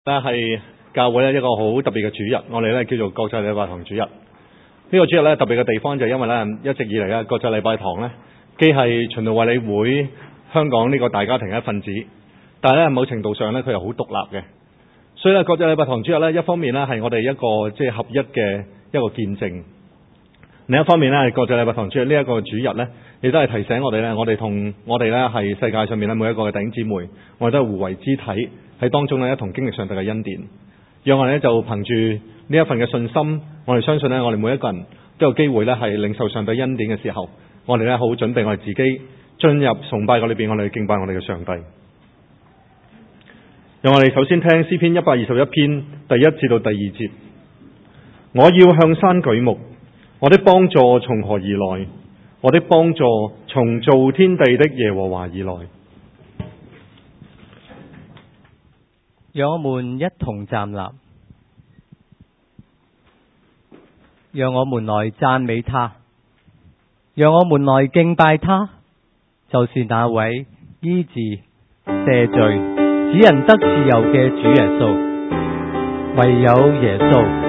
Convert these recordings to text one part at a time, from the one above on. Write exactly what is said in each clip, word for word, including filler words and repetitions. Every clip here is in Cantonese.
咧係教會咧一個好特別嘅主日，我哋咧叫做國際禮拜堂主日。呢、這個主日咧特別嘅地方就係因為咧一直以嚟咧國際禮拜堂咧既係循道衛理會香港呢個大家庭嘅一份子，但係咧某程度上咧佢又好獨立嘅。所以咧國際禮拜堂主日咧一方面咧係我哋一個即係合一嘅一個見證，另一方面咧國際禮拜堂主日呢一個主日咧亦都係提醒我哋咧，我哋同我哋咧係世界上面咧每一個嘅弟兄姊妹，我哋都係互為肢體。喺當中咧一同經歷上帝嘅恩典，讓我哋咧就憑住呢一份嘅信心，我哋相信咧我哋每一個人都有機會咧係領受上帝恩典嘅時候，我哋咧好準備我哋自己進入崇拜嘅裏邊，我哋去敬拜我哋嘅上帝。讓我哋首先聽詩篇一百二十一篇第一至到第二節。我要向山舉目，我的幫助從何而來？我的幫助從造天地的耶和華而來。 讓我們一同站立，讓我們來讚美他，讓我們來敬拜他，就是那位醫治、赦罪、使人得自由嘅主耶穌，唯有耶穌。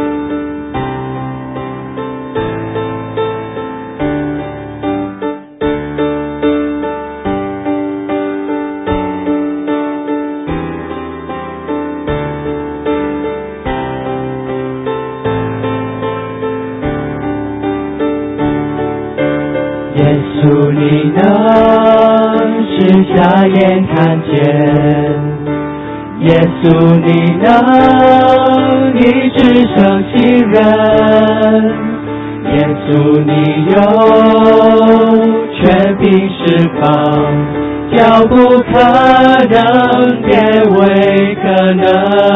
主你能是瞎眼看见，耶稣你能医治伤心人，耶稣你有权柄释放，叫不可能变为可能，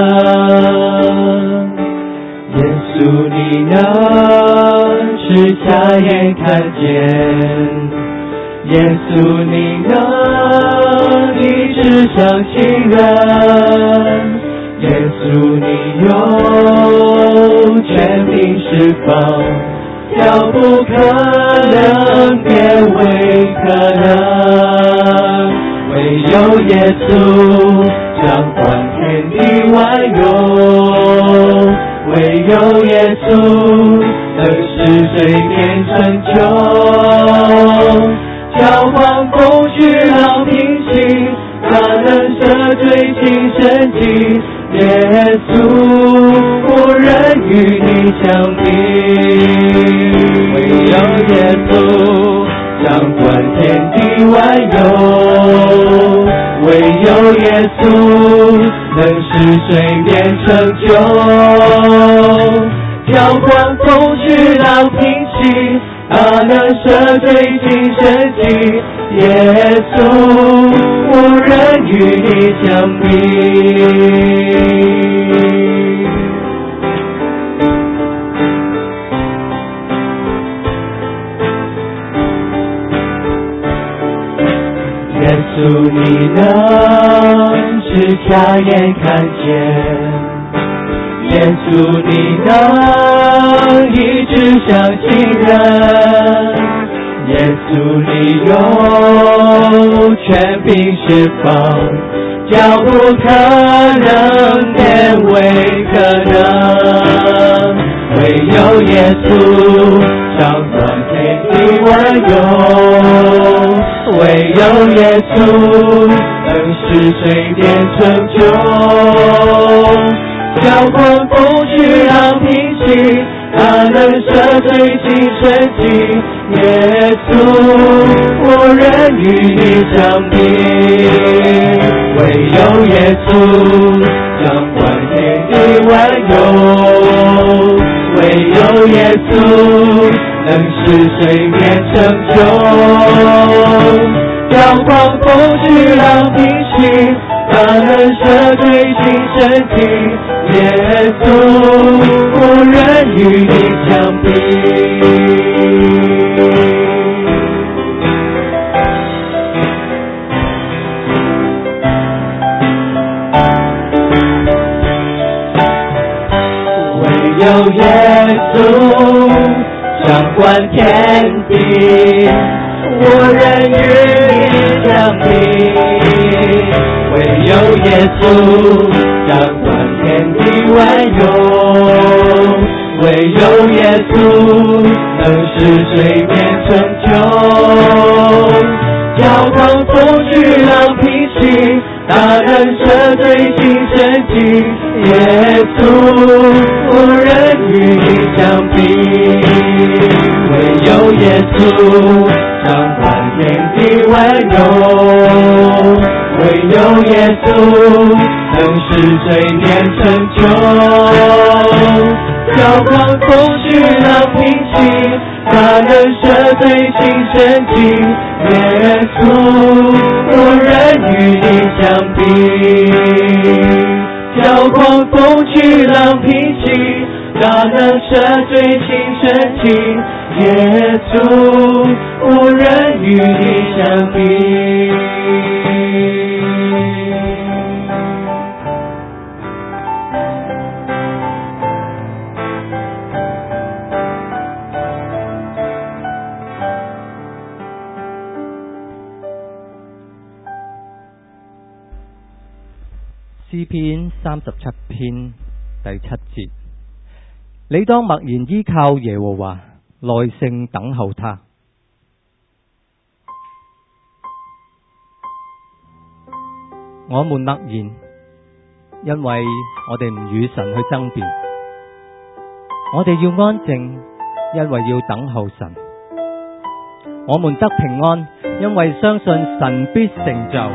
耶稣你能是瞎眼看见，耶稣你能医治伤心人，耶稣你有权柄释放，叫不可能变为可能，唯有耶稣掌管天地万有，唯有耶稣能使水变成酒，叫狂风巨浪平息，他能赦罪净身体，耶稣无人与你相比，唯有耶稣掌管天地万有，唯有耶稣能使水变成酒，叫狂风巨浪平息，他能赦罪净身体，耶稣无人与你相比。耶稣你能是瞎眼看见，耶稣你能医治伤心人，耶稣你有权柄释放，叫不可能变为可能，唯有耶稣掌管天地万有，唯有耶稣能使水变成酒，叫狂风巨浪平息，他能赦罪净身体，耶稣无人与你相比，唯有耶稣掌管天地万有，唯有耶稣能使水变成酒，叫狂风巨浪平息，他能赦罪净身体，耶稣无人与你相比。唯有耶稣掌管天地，无人与你相比，唯有耶稣掌管天地万有，唯有耶稣能使水变成酒，教堂风巨浪平息，大能赦罪新生机，耶稣无人与你相比，唯有耶稣掌管天地万有，唯有耶稣能使水变成酒，教狂风巨浪平息，大能赦罪新生机，耶稣无人与你相比，教狂风巨浪平息，大能赦罪新生机，耶稣无人与你相比。 詩篇三十七篇第七節，你當默然依靠耶和華，耐性等候他。我們默然，因為我哋唔與神去爭辯，我哋要安靜，因為要等候神。我們得平安，因為相信神必成就。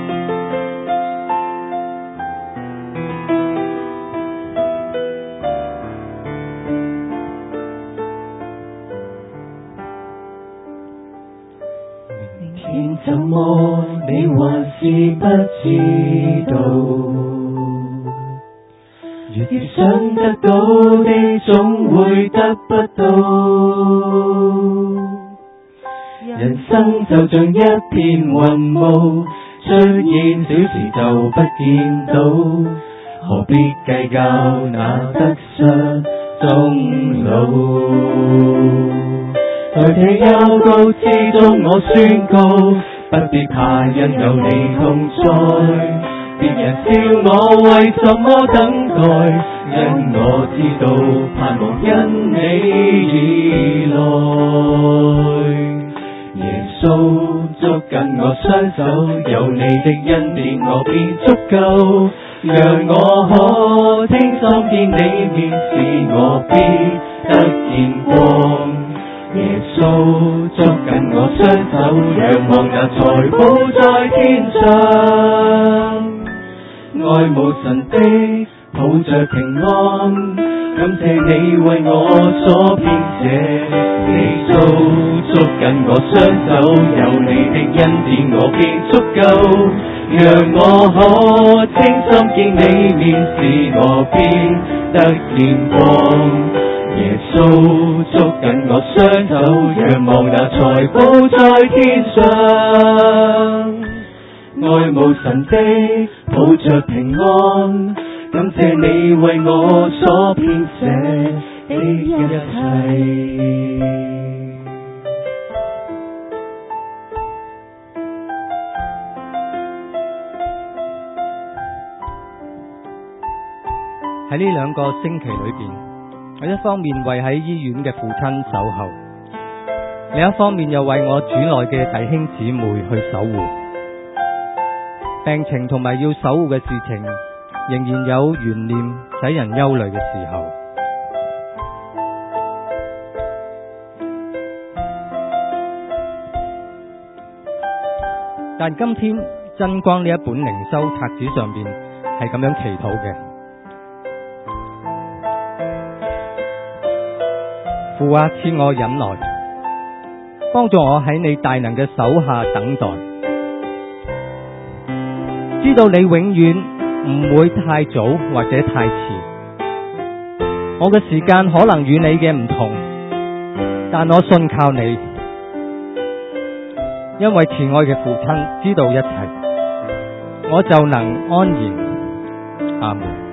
怎麼你還是不知道，越想得到的總會得不到，人生就像一片雲霧，出現小時就不見到，何必計較那得失終老。在這幽谷之中我宣告，不必怕，因有你同在。別人笑我為什麼等待，因我知道盼望因你而來。耶穌捉緊我雙手，有你的恩典我便足夠，讓我可清心見你面，使我必得見光。耶穌捉緊我雙手，仰望那財寶在天上，愛慕神的抱着平安，感謝你為我所編寫。耶穌捉緊我雙手，有你的恩典我便足夠，讓我可清心見你面，使我必得見光。耶穌捉緊我雙手，仰望那財寶在天上，愛慕神的抱着平安，感謝你為我所編寫的一切。 喺呢兩個星期裏邊，我一方面為喺醫院嘅父親守候，另一方面又為我主內嘅弟兄姊妹去守護。病情同埋要守護嘅事情仍然有懸念，使人憂慮嘅時候，但今天真光呢一本靈修冊子上邊係咁樣祈禱嘅：父啊，賜我忍耐，幫助我喺你大能嘅手下等待，知道你永遠唔會太早或者太遲。我嘅時間可能與你嘅唔同，但我信靠你，因為慈愛嘅父親知道一切，我就能安然。阿門。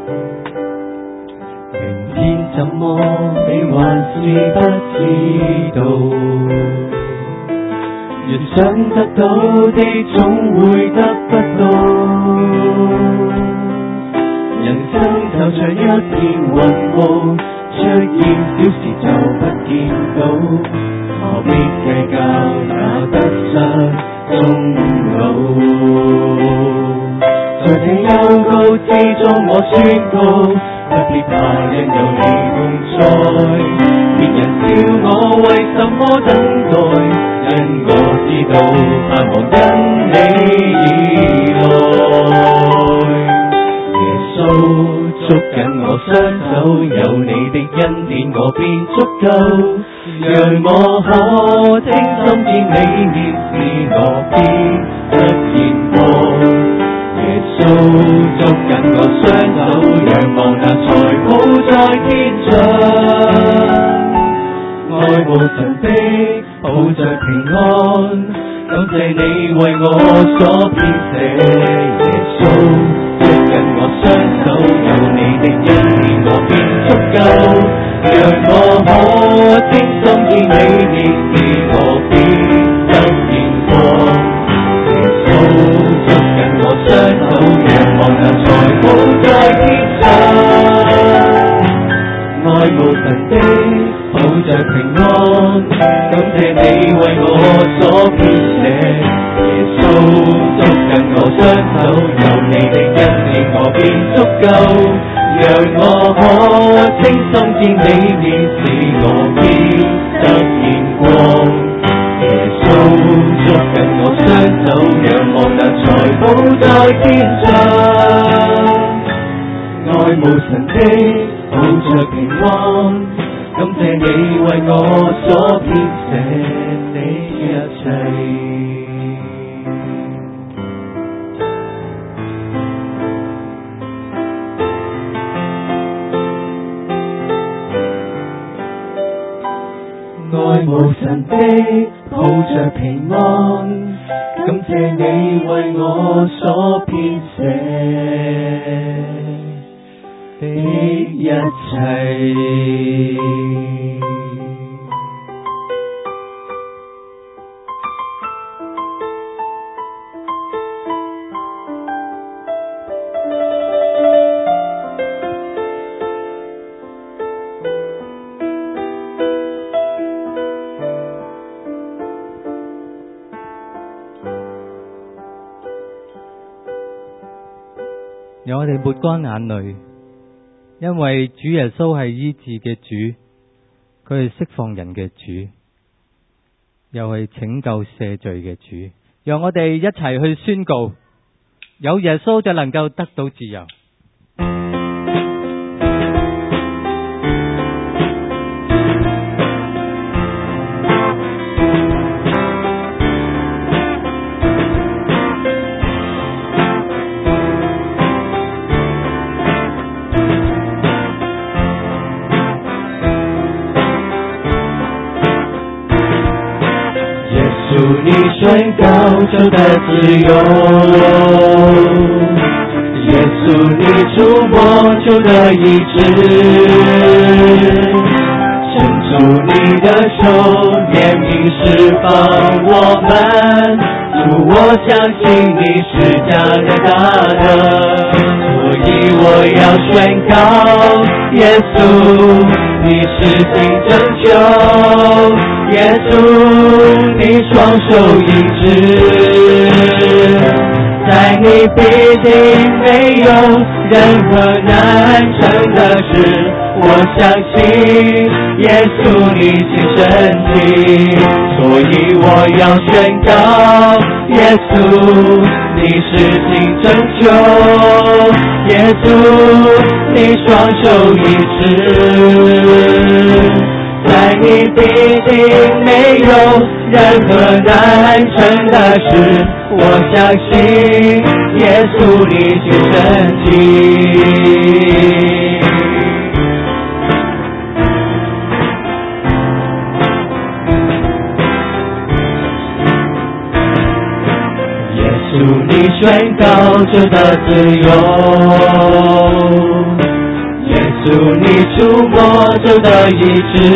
明天怎麼你還是不知道，越想得到的總會得不到，人生就像一片雲霧，出現小事就不見到，何必計較那得失終老。在這幽谷之中我宣告，不必怕，因有你同在。別人笑我為什麼等待，因我知道盼望因你而來。耶穌捉緊我雙手，有你的恩典我便足夠，讓我可清心見你面，使我變得見光。耶穌捉緊我雙手，仰望那財寶在天上，愛無神的抱着平安，感謝你為我所編寫。耶穌捉緊我雙手，有你的恩典我便足夠，讓我可清心見你面，使我變得見光。耶穌捉緊我雙手，仰望那財寶在天上，愛無神的抱着平安，感謝你為我所編寫。耶穌捉緊我雙手，有你的恩典我便足夠，讓我可清心見你面，使我變得見光。耶穌捉緊我雙手，仰望那財寶在天上，愛無神的抱着平安，感謝你為我所編寫的一切。愛無神的抱着平安，感謝你為我所編寫的一切。 讓我哋抹乾眼淚，因為主耶穌係醫治嘅主，佢係釋放人嘅主，又係拯救赦罪嘅主。讓我哋一齊去宣告，有耶穌就能夠得到自由。 你宣告就得自由，耶穌你觸摸就得醫治，伸出你的手憐憫釋放我們，主我相信你是加人大的，所以我要宣告耶穌你是新拯救，耶穌你雙手醫治，在你必定沒有任何難成的事，我相信耶穌你是神蹟，所以我要宣告耶穌你是新拯救，耶穌你雙手醫治，在你必定沒有任何難成的事，我相信耶穌你是神蹟。耶穌你宣告就得自由， 触摸就得医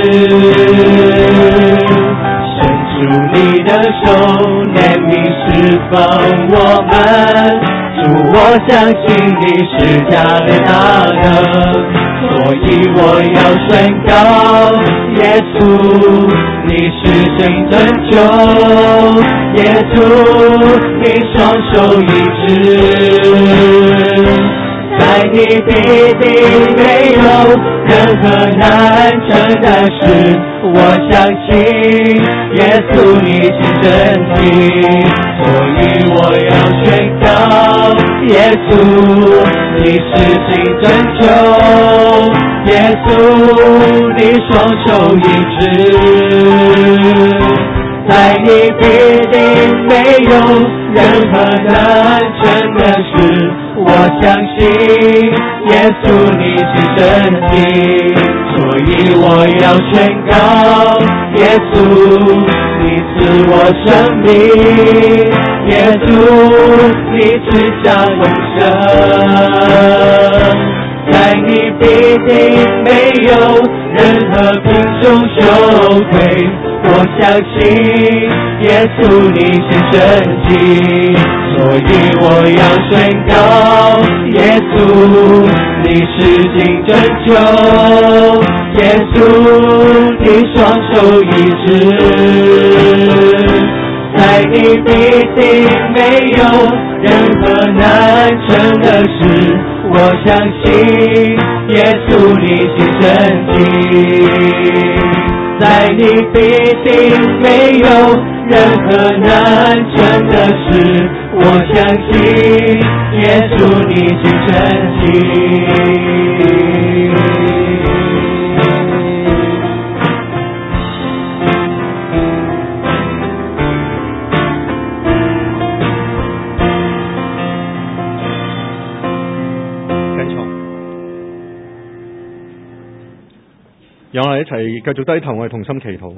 治。伸出你的手，怜悯释放我们。主，我相信你是加利大能，所以我要宣告，耶稣你是真拯救，耶稣你双手医治，在你必定没有任何难成的事，我相信耶稣你是真理，所以我要宣告，耶稣你是新拯救，耶稣你双手医治，在你必定没有任何难成的事，我相信耶稣你是真理，所以我要宣告，耶稣你赐我生命，耶稣你赐下永生，在你必定没有任何贫穷羞愧，我相信耶稣你是真理，所以我要宣告，耶稣你是新拯救，耶稣你双手医治，在你必定没有任何难成的事，我相信耶稣你是真理，在你必定没有任何难成的事，我相信耶稣你是真理。 讓我哋一齊繼續低頭，我哋同心祈禱。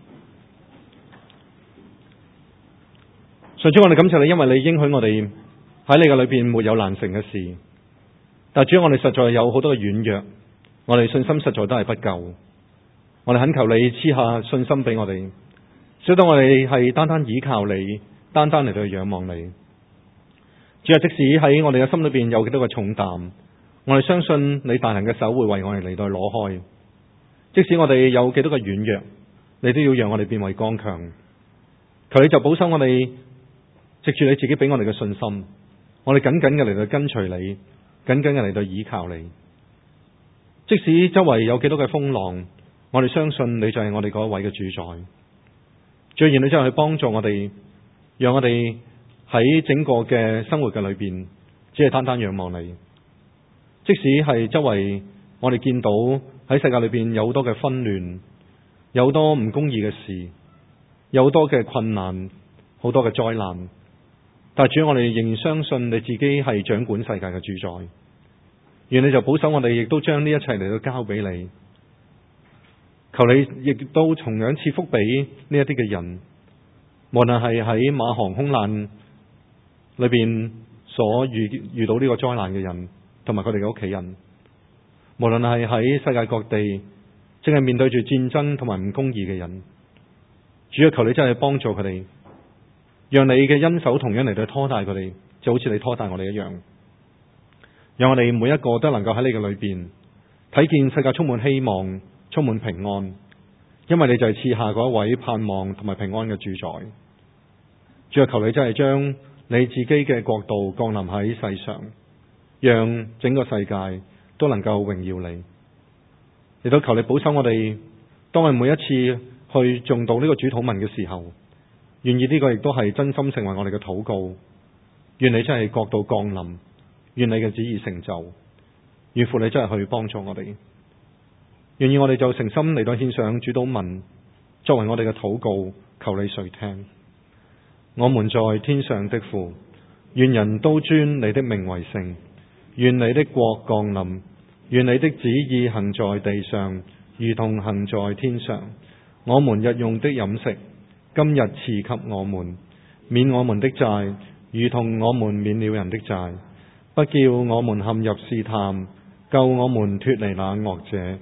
上主，我哋感謝你，因為你應許我哋喺你嘅裏邊沒有難成嘅事。但主，我哋實在有好多嘅軟弱，我哋信心實在都係不夠。我哋懇求你賜下信心俾我哋，使到我哋係單單倚靠你，單單嚟到仰望你。主啊，即使喺我哋嘅心裏邊有幾多個重擔，我哋相信你大能嘅手會為我哋嚟到攞開。即使我哋有幾多個軟弱，你都要讓我哋變為剛強。求你就保守我哋，藉住你自己俾我哋嘅信心，我哋緊緊嘅嚟到跟隨你，緊緊嘅嚟到倚靠你。即使周圍有幾多嘅風浪，我哋相信你就係我哋嗰一位嘅主宰。最然你就係去幫助我哋，讓我哋喺整個嘅生活嘅裏邊，只係單單仰望你。即使係周圍我哋見到喺世界裏邊有好多嘅紛亂，有好多唔公義嘅事，有好多嘅困難，好多嘅災難，但係主，我哋仍然相信你自己係掌管世界嘅主宰。願你就保守我哋，亦都將呢一切嚟到交俾你。求你亦都同樣賜福俾呢一啲嘅人，無論係喺馬航空難裏邊所遇遇到呢個災難嘅人，同埋佢哋嘅屋企人。無論係喺世界各地正係面對住戰爭同埋唔公義嘅人，主啊，求你真係幫助佢哋，讓你嘅恩手同樣嚟到拖帶佢哋，就好似你拖帶我哋一樣，讓我哋每一個都能夠喺你嘅裏邊睇見世界充滿希望，充滿平安，因為你就係賜下嗰一位盼望同埋平安嘅主宰。主啊，求你真係將你自己嘅國度降臨喺世上，讓整個世界都能夠榮耀你。亦都求你保守我哋，當我哋每一次去誦讀呢個主禱文嘅時候，願意呢個亦都係真心成為我哋嘅禱告。願你真係國度降臨，願你嘅旨意成就，願父你真係去幫助我哋。願意我哋就誠心嚟到獻上主禱文，作為我哋嘅禱告，求你垂聽。我們在天上的父，願人都尊你的名為聖。願你的國降臨，願你的旨意行在地上，如同行在天上。我們日用的飲食，今日賜給我們，免我們的債，如同我們免了人的債，不叫我們陷入試探，救我們脫離那惡者。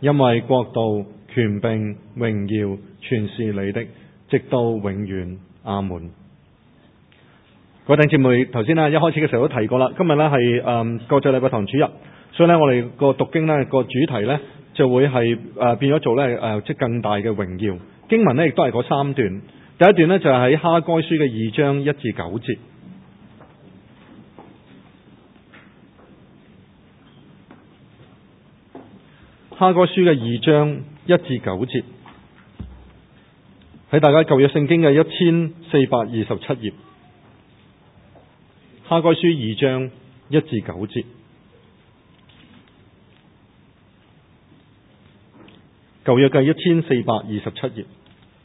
因為國度、權柄、榮耀全是你的，直到永遠。阿門。各位弟兄姊妹，頭先咧一開始嘅時候都提過啦，今日咧係誒國際禮拜堂主日，所以咧我哋個讀經咧個主題咧就會係誒、呃、變咗做咧誒即更大嘅榮耀。經文咧亦都係嗰三段，第一段咧就係喺哈該書嘅二章一至九節。哈該書嘅二章一至九節，喺大家舊約聖經嘅一千四百二十七頁。哈該書二章一至九節，舊約嘅一千四百二十七頁。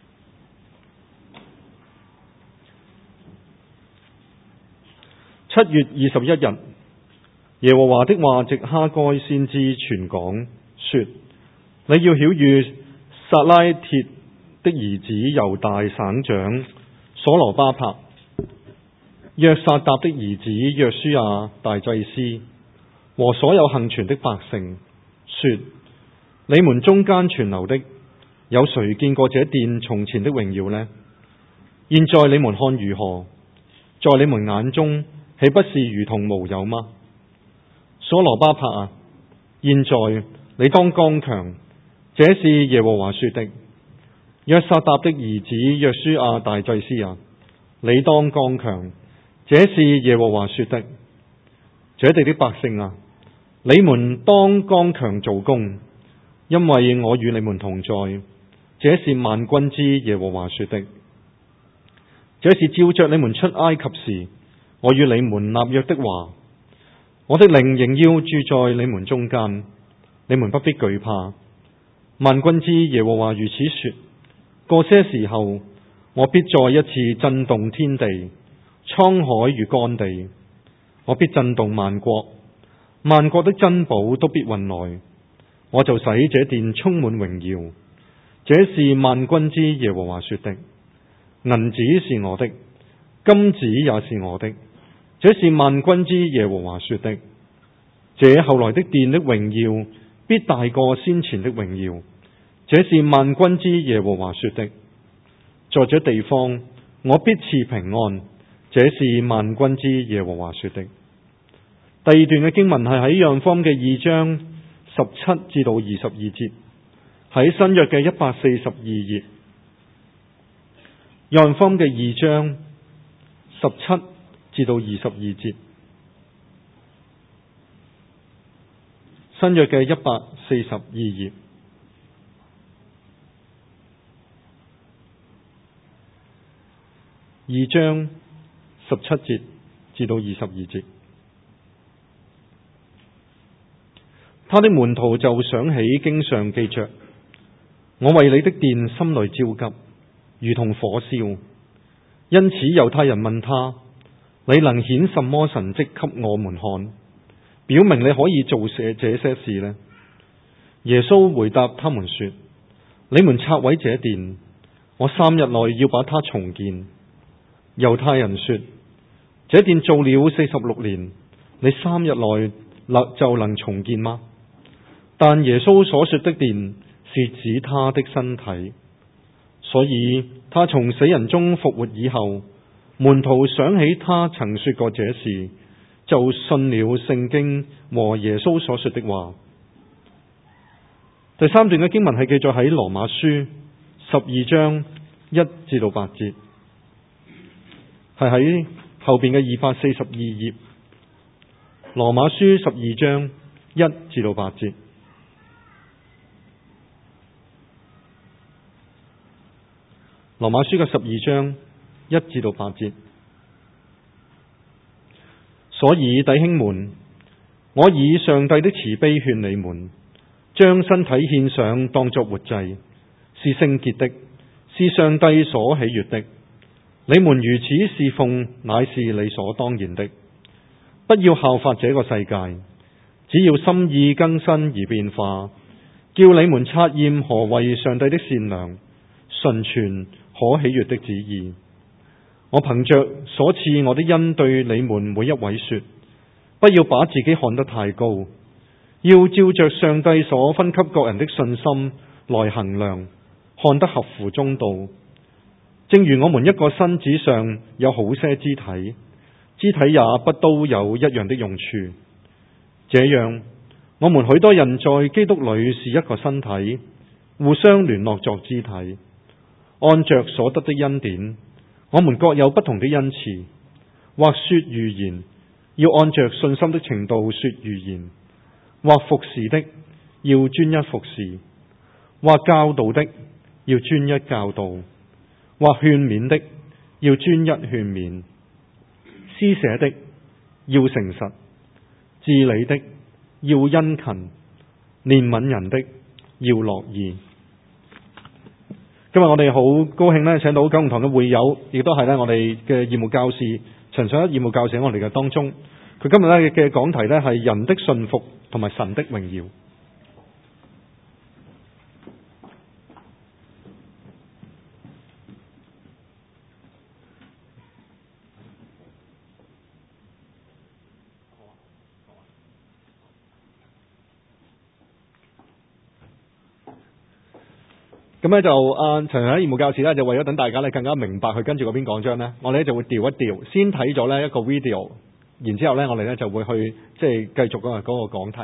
七月二十一日，耶和華的話藉哈該先知傳講說：你要曉諭撒拉鐵的兒子猶大省長所羅巴伯、約撒答的兒子約書亞大祭司和所有幸存的百姓說：你們中間存留的，有誰見過這殿從前的榮耀呢？現在你們看如何？在你們眼中豈不是如同無有嗎？所羅巴伯啊，現在你當剛強，這是耶和華說的。約撒答的兒子約書亞大祭司啊，你當剛強，這是耶和華說的。這地的百姓啊，你們當剛強做工，因為我與你們同在。這是萬軍之耶和華說的。這是照着你們出埃及時，我與你們立約的話。我的靈仍要住在你們中間，你們不必懼怕。萬軍之耶和華如此說：過些時候，我必再一次震動天地，滄海與乾地。我必震動萬國，萬國的珍寶都必運來，我就使這殿充滿榮耀。這是萬軍之耶和華說的。銀子是我的，金子也是我的，這是萬軍之耶和華說的。這後來的殿的榮耀必大過先前的榮耀，這是萬軍之耶和華說的。在這地方我必賜平安，這是萬軍之耶和華說的。第二段嘅經文係喺約翰福音嘅二章十七至到二十二節，喺新約嘅一百四十二頁。約翰福音嘅二章十七至到二十二節，新約嘅一百四十二頁。二章十七節至到二十二節，他的門徒就想起經上記着：我為你的殿心裏焦急，如同火燒。因此猶太人問他：你能顯什麼神蹟給我們看，表明你可以做這這些事呢？耶穌回答他們說：你們拆毀這殿，我三日內要把它重建。猶太人說：這殿做了四十六年，你三日內就能重建嗎？但耶穌所說的殿是指他的身體，所以他從死人中復活以後，門徒想起他曾說過這事，就信了聖經和耶穌所說的話。第三段嘅經文係記載喺羅馬書十二章一至到八節，係喺後邊嘅二百四十二頁。羅馬書十二章一至到八節。羅馬書嘅十二章一至到八節。所以弟兄們，我以上帝的慈悲勸你們，將身體獻上當作活祭，是聖潔的，是上帝所喜悅的。你們如此侍奉，乃是理所當然的。不要效法這個世界，只要心意更新而變化，叫你們察驗何為上帝的善良、純全、可喜悅的旨意。我憑着所賜我的恩對你們每一位說：不要把自己看得太高， 要照着上帝所分給各人的信心來衡量，看得合乎中道。正如我們一個身子上有好些肢體，肢體也不都有一樣的用處。這樣，我們許多人在基督裏是一個身體，互相聯絡作肢體。按着所得的恩典，我們各有不同的恩賜，或說預言，要按着信心的程度說預言；或服侍的，要專一服侍；或教導的，要專一教導；或勸勉的，要專一勸勉；施捨的，要誠實；治理的，要殷勤；憐憫人的，要樂意。今日我哋好高興咧，請到九龍塘嘅會友，亦都係咧我哋嘅義務教士陳上一義務教士喺我哋嘅當中。佢今日咧嘅講題咧係人的信服同埋神的榮耀。咁咧就啊陳上一義務教士咧就為咗等大家咧更加明白佢跟住嗰邊講章咧，我哋咧就會調一調，先睇咗咧一個 video， 然之後咧我哋咧就會去即係繼續嗰個嗰個講題。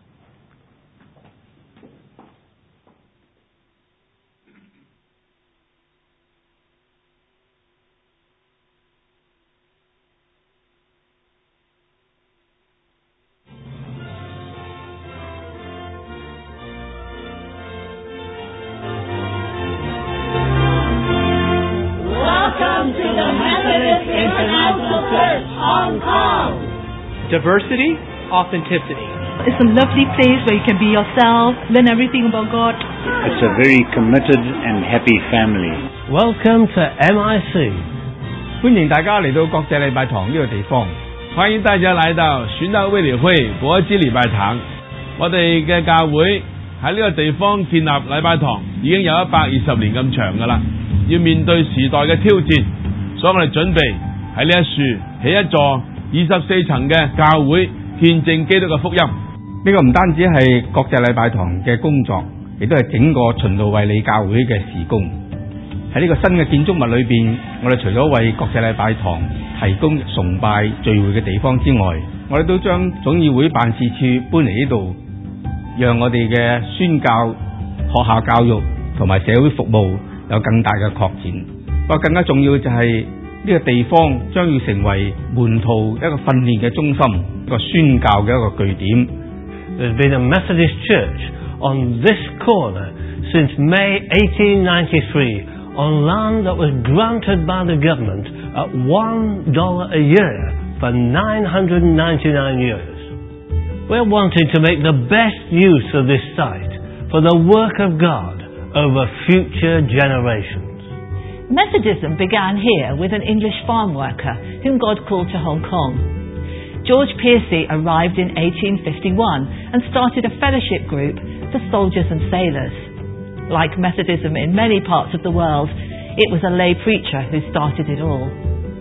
Diversity, authenticity. It's a lovely place where you can be yourself, learn everything about God. It's a very committed and happy family. Welcome to M I C. 歡迎大家嚟到國際禮拜堂呢個地方。 歡迎大家來到宣道會理會國際禮拜堂。我哋嘅教會喺呢個地方建立禮拜堂已經有一百二十年咁長噶啦，要面對時代嘅挑戰，所以我哋準備喺呢一樹起一座二十四層嘅教會，見證基督嘅福音。 呢個唔單止係國際禮拜堂嘅工作，亦都係整個循道衛理教會嘅事工。喺呢個新嘅建築物裏邊，我哋除咗為國際禮拜堂提供崇拜聚會嘅地方之外，我哋都將總議會辦事處搬嚟呢度，讓我哋嘅宣教、學校教育同埋社會服務有更大嘅擴展。不過更加重要就係呢個地方將要成為門徒一個訓練嘅中心，一個宣教嘅一個據點。 There's been a Methodist church on this corner since May eighteen ninety-three on land that was granted by the government at one dollar a year for nine hundred ninety-nine years. We're wanting to make the best use of this site for the work of God over future generations. Methodism began here with an English farm worker whom God called to Hong Kong. George Piercy arrived in eighteen fifty-one and started a fellowship group for soldiers and sailors. Like Methodism in many parts of the world, it was a lay preacher who started it all.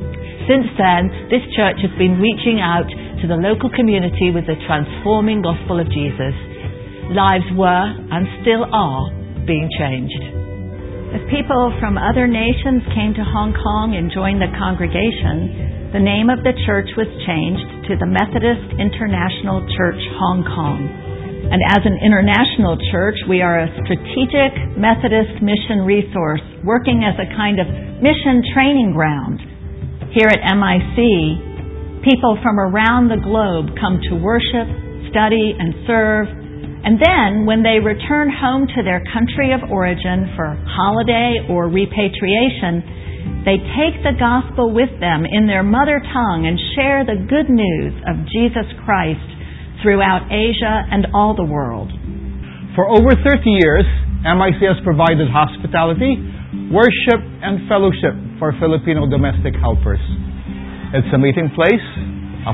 Since then, this church has been reaching out to the local community with the transforming gospel of Jesus. Lives were, and still are, being changed. As people from other nations came to Hong Kong and joined the congregation, the name of the church was changed to the Methodist International Church Hong Kong. And as an international church, we are a strategic Methodist mission resource working as a kind of mission training ground. Here at M I C, people from around the globe come to worship, study, and serve. And then, when they return home to their country of origin for holiday or repatriation, they take the gospel with them in their mother tongue and share the good news of Jesus Christ throughout Asia and all the world. For over thirty years, M I C has provided hospitality, worship, and fellowship for Filipino domestic helpers. It's a meeting place, a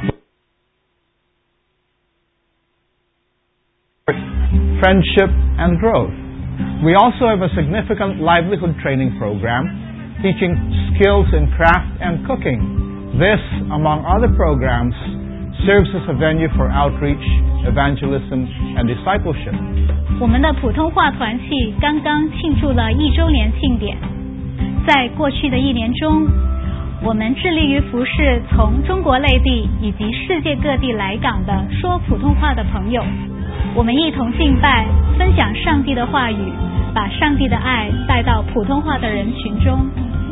friendship, and growth. We also have a significant livelihood training program teaching skills in craft and cooking. This, among other programs, serves as a venue for outreach, evangelism, and discipleship. 我们的普通话团契刚刚庆祝了一周年庆典。在过去的一年中，我们致力于服侍从中国内地以及世界各地来港的说普通话的朋友。我们一同敬拜，分享上帝的话语，把上帝的爱带到普通话的人群中。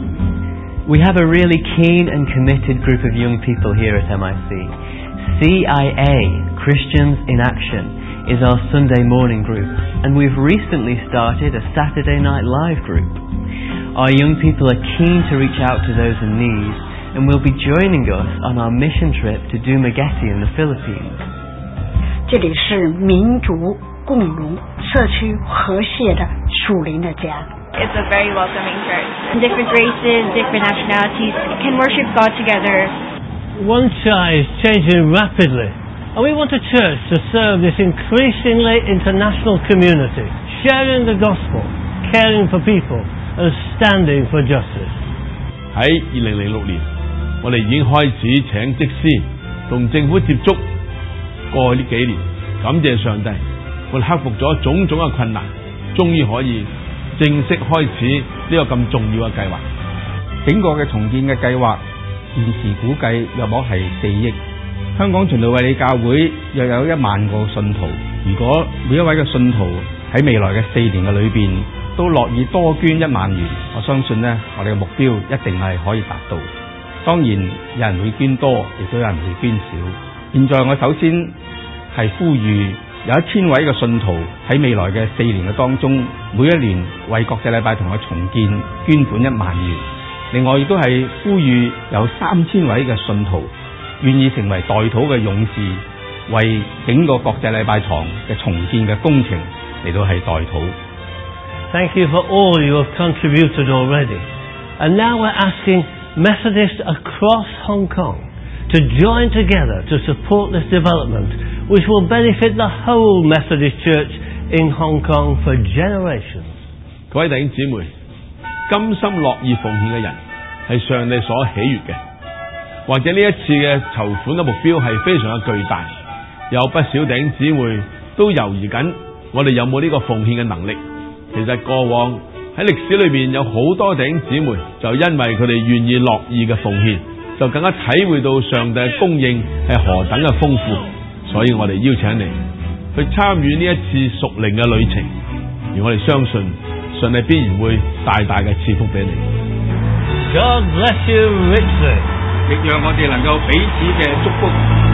We have a really keen and committed group of young people here at M I C. C I A, Christians in Action, is our Sunday morning group, and we've recently started a Saturday Night Live group. Our young people are keen to reach out to those in need, and will be joining us on our mission trip to Dumaguete in the Philippines. 这里是民族共荣、社区和谐的属灵的家。 It's a very welcoming church. Different races, different nationalities can worship God together. One Chai is changing rapidly, and we want a church to serve this increasingly international community, sharing the gospel, caring for people, and standing for justice. 喺二零零六年，我哋已經開始請職司同政府接觸。過去呢幾年，感謝上帝，我哋克服咗種種嘅困難，終於可以正式開始呢個咁重要嘅計劃。 整個嘅重建嘅計劃，現時估計約莫係四億。香港循道衛理教會約有一萬個信徒，如果每一位嘅信徒喺未來嘅四年嘅裏邊都樂意多捐一萬元，我相信呢，我哋嘅目標一定係可以達到。當然有人會捐多，亦都有人會捐少。現在我首先係呼籲有一千位嘅信徒喺未來嘅四年嘅當中，每一年為國際禮拜堂嘅重建捐款一萬元。另外亦都係呼籲有三千位嘅信徒願意成為代禱嘅勇士，為整個國際禮拜堂嘅重建嘅工程嚟到係代禱。 Thank you for all you have contributed already. And now we're asking Methodists across Hong Kong to join together to support this development, which will benefit the whole Methodist Church in Hong Kong for generations. 各位弟兄姊妹，甘心樂意奉獻嘅人係上帝所喜悅嘅。或者呢一次嘅籌款嘅目標係非常嘅巨大，有不少弟兄姊妹都猶豫緊，我哋有冇呢個奉獻嘅能力？其實過往喺歷史裏邊有好多弟兄姊妹就因為佢哋願意樂意嘅奉獻，就更加體會到上帝嘅供應係何等嘅豐富。所以我哋邀請你去參與呢一次屬靈嘅旅程，而我哋相信上帝必然會大大嘅賜福俾你。 God bless you richly， 亦讓我哋能夠彼此嘅祝福。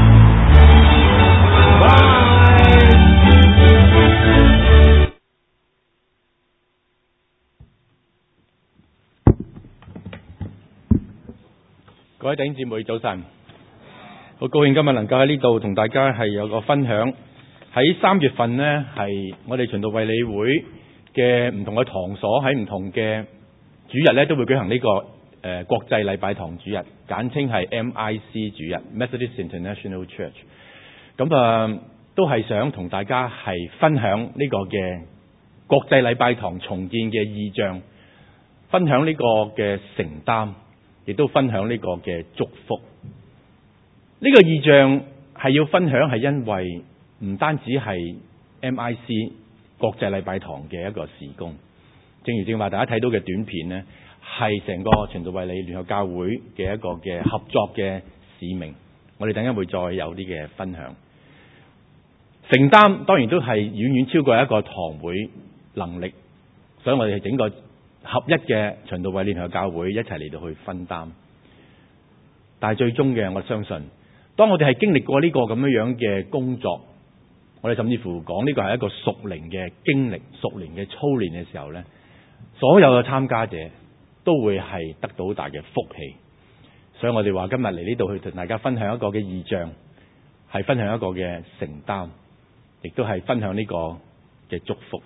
各位弟兄姊妹早晨，好高興今日能夠喺呢度同大家係有個分享。喺三月份呢，係我哋循道衛理會嘅唔同嘅堂所喺唔同嘅主日呢，都會舉行呢、這個誒、呃、國際禮拜堂主日，簡稱係 M I C 主日 Methodist International Church。咁啊、呃，都係想同大家係分享呢個嘅國際禮拜堂重建嘅意象，分享呢個嘅承擔。亦都分享呢個嘅祝福。呢、這個意象係要分享，係因為唔單止係 M I C 國際禮拜堂嘅一個事工，正如正話大家睇到嘅短片呢，係成個循道衛理聯合教會嘅一個嘅合作嘅使命。我哋等陣會再有啲嘅分享。承擔當然都係遠遠超過一個堂會能力，所以我哋係整個合一嘅循道衛理聯合教會一齊嚟到去分擔，但係最終嘅我相信，當我哋係經歷過呢個咁樣樣嘅工作，我哋甚至乎講呢個係一個屬靈嘅經歷、屬靈嘅操練嘅時候呢，所有嘅參加者都會係得到大嘅福氣。所以我哋話今日嚟呢度去同大家分享一個嘅異象，係分享一個嘅承擔，亦都係分享呢個嘅祝福。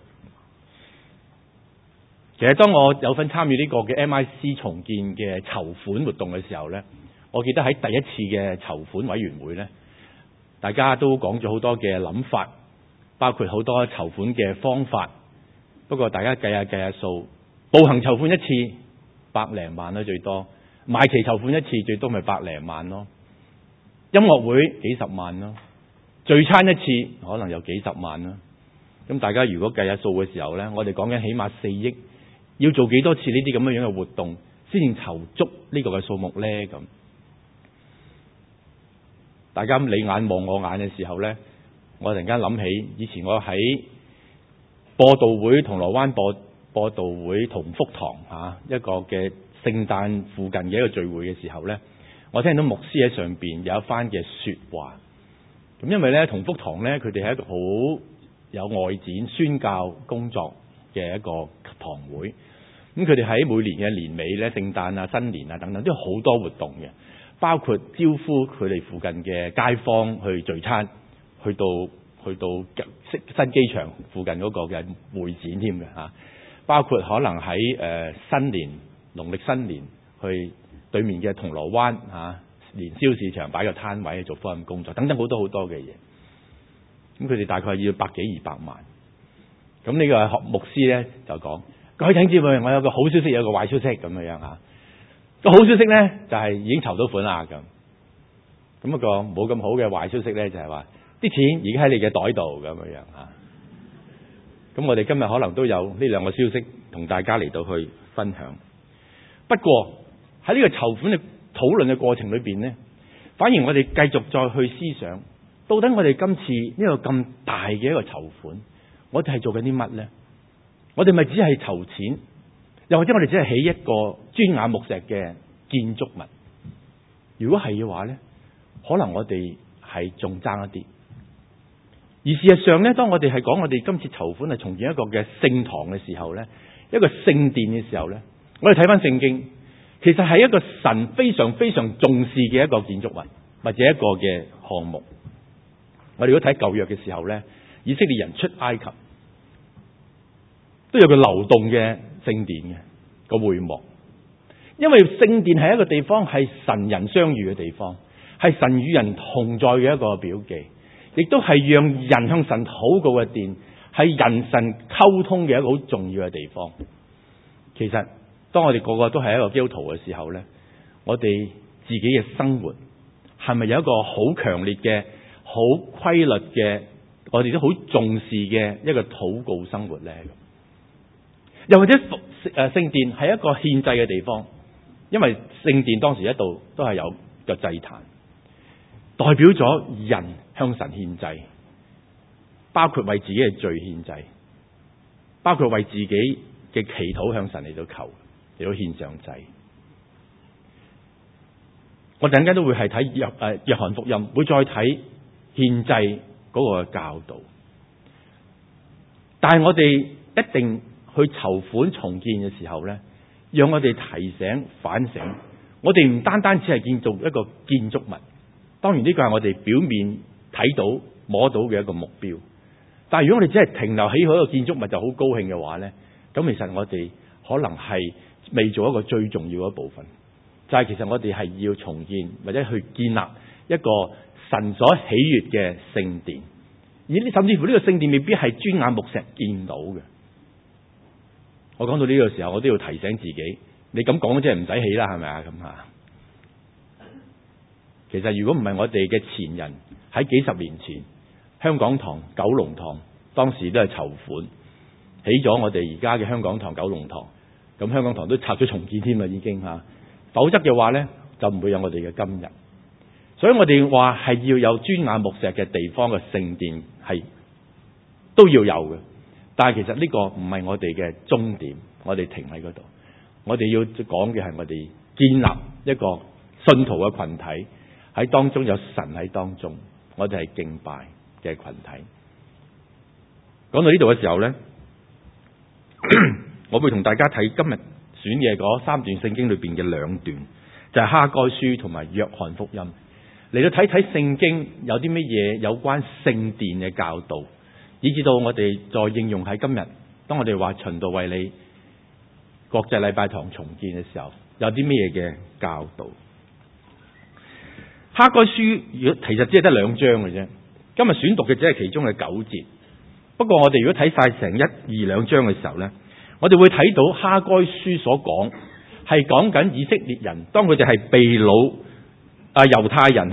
其實當我有份參與呢個嘅 M I C 重建嘅籌款活動嘅時候呢，我記得喺第一次嘅籌款委員會呢，大家都講咗好多嘅諗法，包括好多籌款嘅方法。不過大家計下計下數，步行籌款一次百零萬啦最多，買旗籌款一次最多咪百零萬咯。 音樂會幾十萬咯，聚餐一次可能有幾十萬啦。咁大家如果計下數嘅時候呢，我哋講緊起碼四億，要做幾多次呢啲咁樣樣嘅活動先至籌足呢個嘅數目呢？咁大家你眼望我眼嘅時候呢，我突然間諗起以前我喺播道會銅鑼灣播播道會同福堂嚇一個嘅聖誕附近嘅一個聚會嘅時候呢，我聽到牧師喺上邊有一番嘅説話。咁因為呢，同福堂呢，佢哋係一個好有外展宣教工作嘅一個堂會。咁佢哋喺每年嘅年尾呢，聖誕啊、新年啊等等，都有好多活動嘅，包括招呼佢哋附近嘅街坊去聚餐，去到去到新機場附近嗰個嘅會展添嘅嚇。包括可能喺誒、呃、新年農曆新年去對面嘅銅鑼灣嚇年宵市場擺個攤位去做福音工作等等好多好多嘅嘢。咁佢哋大概要百幾二百萬。咁呢個學牧師咧就講：各位弟兄姊妹，我有個好消息，有個壞消息咁樣樣嚇。個好消息咧就係、是、已經籌到款啦咁。咁一個冇咁好嘅壞消息咧就係話啲錢已經喺你嘅袋度咁樣樣嚇。咁我哋今日可能都有呢兩個消息同大家嚟到去分享。不過喺呢個籌款嘅討論嘅過程裏邊呢，反而我哋繼續再去思想，到底我哋今次呢個咁大嘅一個籌款，我哋係做緊啲乜呢？我哋咪只係籌錢，又或者我哋只係起一個磚瓦木石嘅建築物？如果係嘅話呢，可能我哋係仲爭一啲。而事實上咧，當我哋係講我哋今次籌款係重建一個嘅聖堂嘅時候咧，一個聖殿嘅時候咧，我哋睇翻聖經，其實係一個神非常非常重視嘅一個建築物或者一個嘅項目。我哋如果睇舊約嘅時候咧，以色列人出埃及都有個流動嘅聖殿嘅個會幕，因為聖殿係一個地方係神人相遇嘅地方，係神與人同在嘅一個表記。亦都係讓人向神禱告嘅殿，係人神溝通嘅一個好重要嘅地方。其實當我哋個個都係一個基督徒嘅時候呢，我哋自己嘅生活係咪有一個好強烈嘅、好規律嘅，我哋都好重視嘅一個禱告生活呢？又或者誒聖殿係一個獻祭嘅地方，因為聖殿當時一度都係有個祭壇，代表咗人向神獻祭，包括為自己嘅罪獻祭，包括為自己嘅祈禱向神嚟到求，嚟到獻上祭。我陣間都會係睇約誒約翰福音，會再睇獻祭嗰個教導。但係我哋一定去籌款重建嘅時候咧，讓我哋提醒反省，我哋唔單單只係建造一個建築物。當然呢個係我哋表面睇到摸到嘅一個目標，但係如果我哋只係停留喺一個建築物就好高興嘅話呢，咁其實我哋可能係未做一個最重要嘅一部分，就係、是、其實我哋係要重建或者去建立一個神所喜悅嘅聖殿，而甚至乎呢個聖殿未必係磚瓦木石建到嘅。我講到呢個時候，我都要提醒自己，你咁講即係唔使起啦，係咪啊？咁啊？其實如果唔係我哋嘅前人喺幾十年前，香港堂、九龍堂當時都係籌款起咗我哋而家嘅香港堂、九龍堂，咁香港堂都拆咗重建添啦，已經嚇。否則嘅話呢，就唔會有我哋嘅今日。所以我哋話係要有磚瓦木石嘅地方嘅聖殿係都要有嘅，但係其實呢個唔係我哋嘅終點，我哋停喺嗰度。我哋要講嘅係我哋建立一個信徒嘅群體。喺當中有神喺當中，我哋係敬拜嘅群體。講到呢度嘅時候呢，我會同大家睇今日選嘅嗰三段聖經裏邊嘅兩段，就係哈該書同埋約翰福音，嚟到睇睇聖經有啲乜嘢有關聖殿嘅教導，以至到我哋再應用喺今日，當我哋話循道衛理國際禮拜堂重建嘅時候，有啲乜嘢嘅教導。哈該書如果其實只係得兩章嘅啫，今日選讀嘅只係其中嘅九節。不過我哋如果睇晒成一二兩章嘅時候呢，我哋會睇到哈該書所講係講緊以色列人當佢哋係被擄啊猶太人吓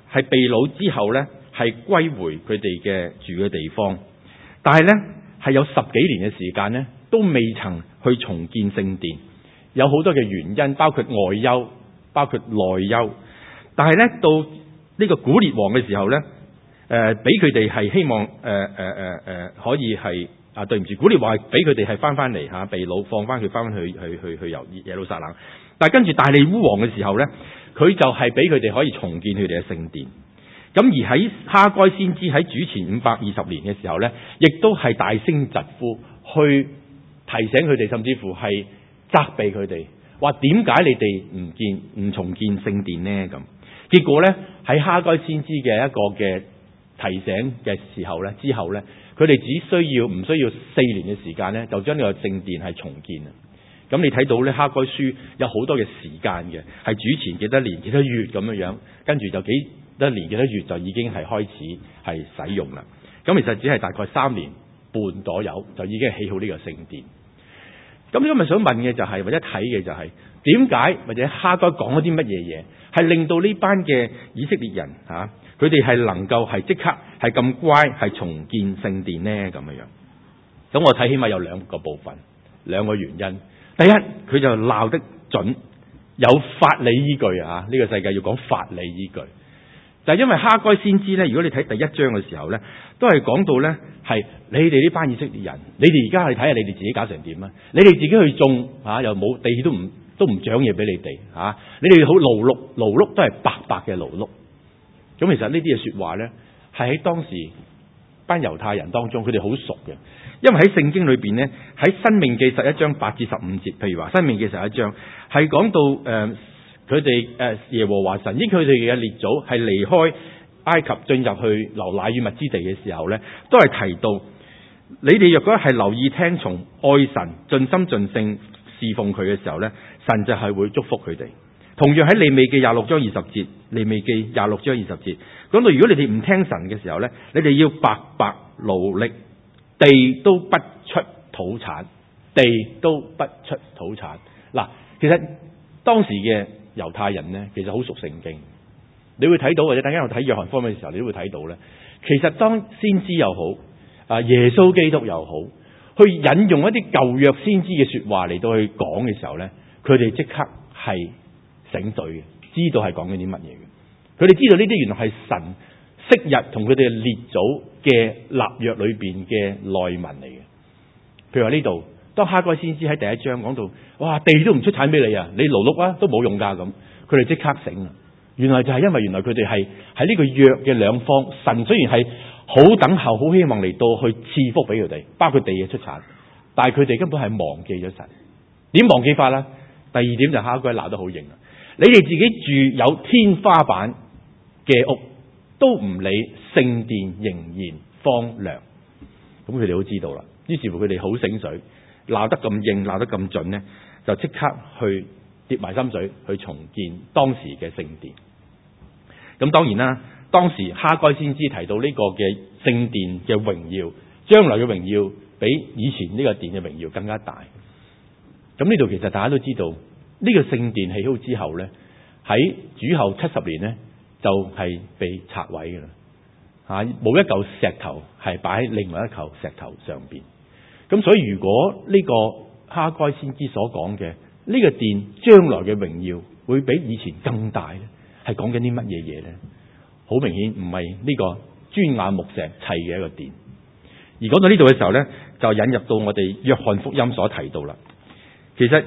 係被擄之後呢，係歸回佢哋嘅住嘅地方，但係呢，係有十幾年嘅時間呢，都未曾去重建聖殿，有好多嘅原因，包括外憂，包括內憂。但係呢，到呢個古列王嘅時候呢，誒俾佢哋係希望誒誒誒誒可以係啊，對唔住，古列王係俾佢哋係翻翻嚟嚇，被擄放翻佢翻翻去去去去由耶路撒冷。但係跟住大利烏王嘅時候呢，佢就係俾佢哋可以重建佢哋嘅聖殿。咁而喺哈該先知喺主前五百二十年嘅時候呢，亦都係大聲疾呼去提醒佢哋，甚至乎係責備佢哋，話點解你哋唔建唔重建聖殿呢？咁結果呢，喺哈該先知嘅一個嘅提醒嘅時候呢，之後呢，佢哋只需要唔需要四年嘅時間呢，就將呢個聖殿係重建啊！咁你睇到呢，哈該書有好多嘅時間嘅，係主前幾多年幾多月咁樣樣，跟住就幾多年幾多月就已經係開始係使用啦。咁其實只係大概三年半左右就已經起好呢個聖殿。咁今日想問嘅就係、是、或者睇嘅就係點解或者哈該講咗啲乜嘢嘢，係令到呢班嘅以色列人嚇佢哋係能夠係即刻係咁乖係重建聖殿呢？咁樣樣。咁我睇起碼有兩個部分，兩個原因。第一，佢就鬧得準，有法理依據啊！呢、這個世界要講法理依據，就係、是、因為哈該先知呢，如果你睇第一章嘅時候呢，都係講到呢，係你哋呢班以色列人，你哋而家去睇下你哋自己搞成點啊！你哋自己去種啊，又冇地都唔都唔長嘢俾你哋啊！你哋好勞碌，勞碌都係白白嘅勞碌。咁其實呢啲嘅說話呢，係喺當時班猶太人當中，佢哋好熟嘅。因為喺聖經裏邊呢，喺申命記十一章八至十五節，譬如話申命記十一章係講到誒佢哋誒耶和華神應佢哋嘅列祖係離開埃及進入去流奶與蜜之地嘅時候呢，都係提到你哋若果係留意聽從愛神盡心盡性侍奉佢嘅時候呢，神就係會祝福佢哋。同樣喺利未記廿六章二十節，利未記廿六章二十節講到，如果你哋唔聽神嘅時候呢，你哋要白白勞力，地都不出土產，地都不出土產。嗱，其實當時嘅猶太人呢，其實好熟聖經，你會睇到，或者大家有睇約翰福音嘅時候，你都會睇到呢，其實當先知又好，啊耶穌基督又好，去引用一啲舊約先知嘅說話嚟到去講嘅時候呢，佢哋即刻係醒水嘅，知道係講緊啲乜嘢嘅。佢哋知道呢啲原來係神昔日同佢哋列祖嘅立約裏邊嘅內文嚟嘅。譬如話呢度，當哈該先知喺第一章講到，哇，地都唔出產俾你啊，你勞碌啊都冇用噶咁，佢哋即刻醒啦。原來就係因為原來佢哋係喺呢個約嘅兩方，神雖然係好等候，好希望嚟到去賜福俾佢哋，包括地嘅出產，但係佢哋根本係忘記咗神。點忘記法啦？第二點就哈該鬧得好型啦。你哋自己住有天花板嘅屋，都唔理聖殿仍然荒涼。咁佢哋都知道啦。於是乎佢哋好醒水，鬧得咁硬，鬧得咁準呢，就即刻去跌埋心水去重建當時嘅聖殿。咁當然啦，當時哈該先知提到呢個嘅聖殿嘅榮耀，將來嘅榮耀比以前呢個殿嘅榮耀更加大。咁呢度其實大家都知道，呢個聖殿起好之後呢，喺主後七十年呢，就係被拆毀嘅啦。吓，冇一嚿石頭係擺喺另外一嚿石頭上邊。咁所以如果呢個哈該先知所講嘅呢個殿將來嘅榮耀會比以前更大咧，係講緊啲乜嘢嘢咧？好明顯唔係呢個磚瓦木石砌嘅一個殿。而講到呢度嘅時候咧，就引入到我哋約翰福音所提到啦。其實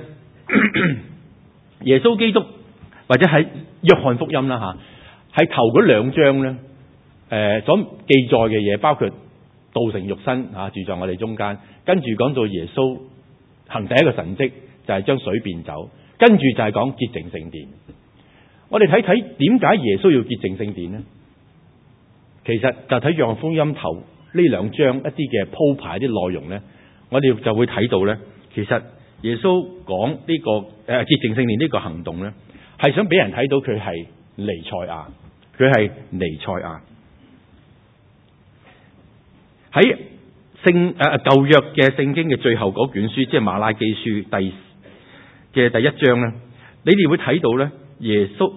耶穌基督或者喺約翰福音啦吓，係頭嗰兩章咧，誒、呃、所記載嘅嘢，包括道成肉身吓住在我哋中間，跟住講到耶穌行第一個神蹟就係將水變酒，跟住就係講潔淨聖殿。我哋睇睇點解耶穌要潔淨聖殿呢？其實就睇約翰福音頭呢兩章一啲嘅鋪排啲內容呢，我哋就會睇到呢，其實耶穌講呢、這個誒潔淨聖殿呢個行動呢，係想俾人睇到佢係彌賽亞，佢係彌賽亞。喺聖誒舊約嘅聖經嘅最後嗰卷書，即係馬拉基書第嘅第一章咧，你哋會睇到咧，耶穌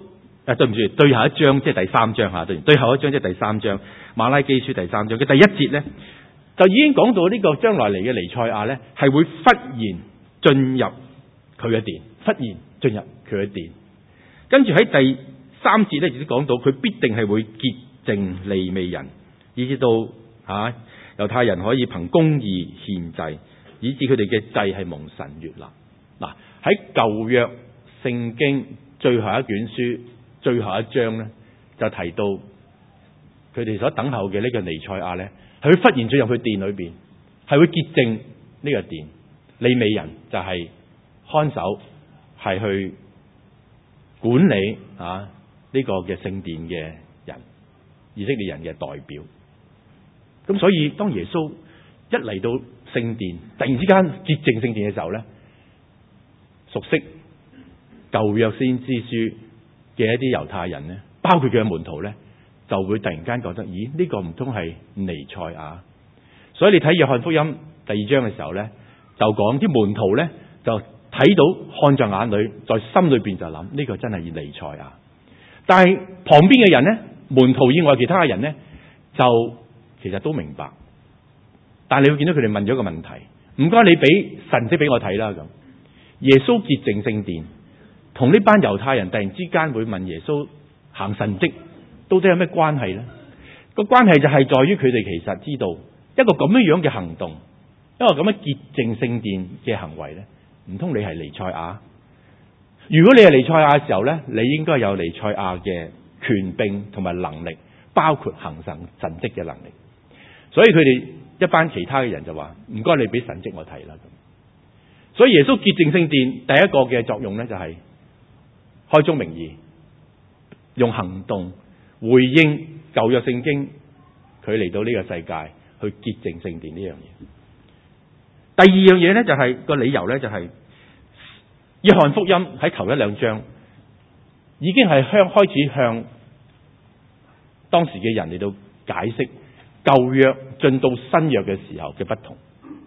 誒對唔住，最後一章即係第三章嚇，對，最後一章即係第三章馬拉基書第三章嘅第一節咧，就已經講到呢個將來嚟嘅彌賽亞咧係會忽然進入佢嘅殿，忽然進入佢嘅殿。跟住喺第三節咧亦都講到佢必定係會潔淨利未人，以至到嚇、啊、猶太人可以憑公義獻祭，以致佢哋嘅祭係蒙神悅納。嗱，喺舊約聖經最後一卷書最後一章咧，就提到佢哋所等候嘅呢個彌賽亞咧，係會忽然進入佢殿裏邊，係會潔淨呢個殿。利未人就係看守，係去管理啊呢個嘅聖殿嘅人，以色列人嘅代表。咁所以當耶穌一嚟到聖殿，突然之間潔淨聖殿嘅時候咧，熟悉舊約先知書嘅一啲猶太人咧，包括佢嘅門徒咧，就會突然間覺得，咦？呢、這個唔通係彌賽亞？所以你睇約翰福音第二章嘅時候咧，就講啲門徒咧就睇到看在眼裏，在心裏邊就諗呢、這個真係彌賽亞。但係旁邊嘅人咧，門徒以外其他嘅人咧，就其實都明白。但係你會見到佢哋問咗一個問題：唔該，你俾神蹟俾我睇啦咁。耶穌潔淨聖殿，同呢班猶太人突然之間會問耶穌行神蹟，到底有咩關係呢？個關係就係在於佢哋其實知道一個咁樣樣嘅行動，一個咁樣潔淨聖殿嘅行為呢，唔通你係彌賽亞？如果你係彌賽亞嘅時候呢，你應該有彌賽亞嘅權柄同埋能力，包括行神神蹟嘅能力。所以佢哋一班其他嘅人就話：唔該，你俾神蹟我睇啦。所以耶穌潔淨聖殿第一個嘅作用呢，就係開宗明義，用行動回應舊約聖經佢嚟到呢個世界去潔淨聖殿呢樣嘢。第二樣嘢呢，就係、是、個理由呢，就係、是、約翰福音喺頭一兩章已經係向開始向當時嘅人嚟到解釋舊約進到新約嘅時候嘅不同。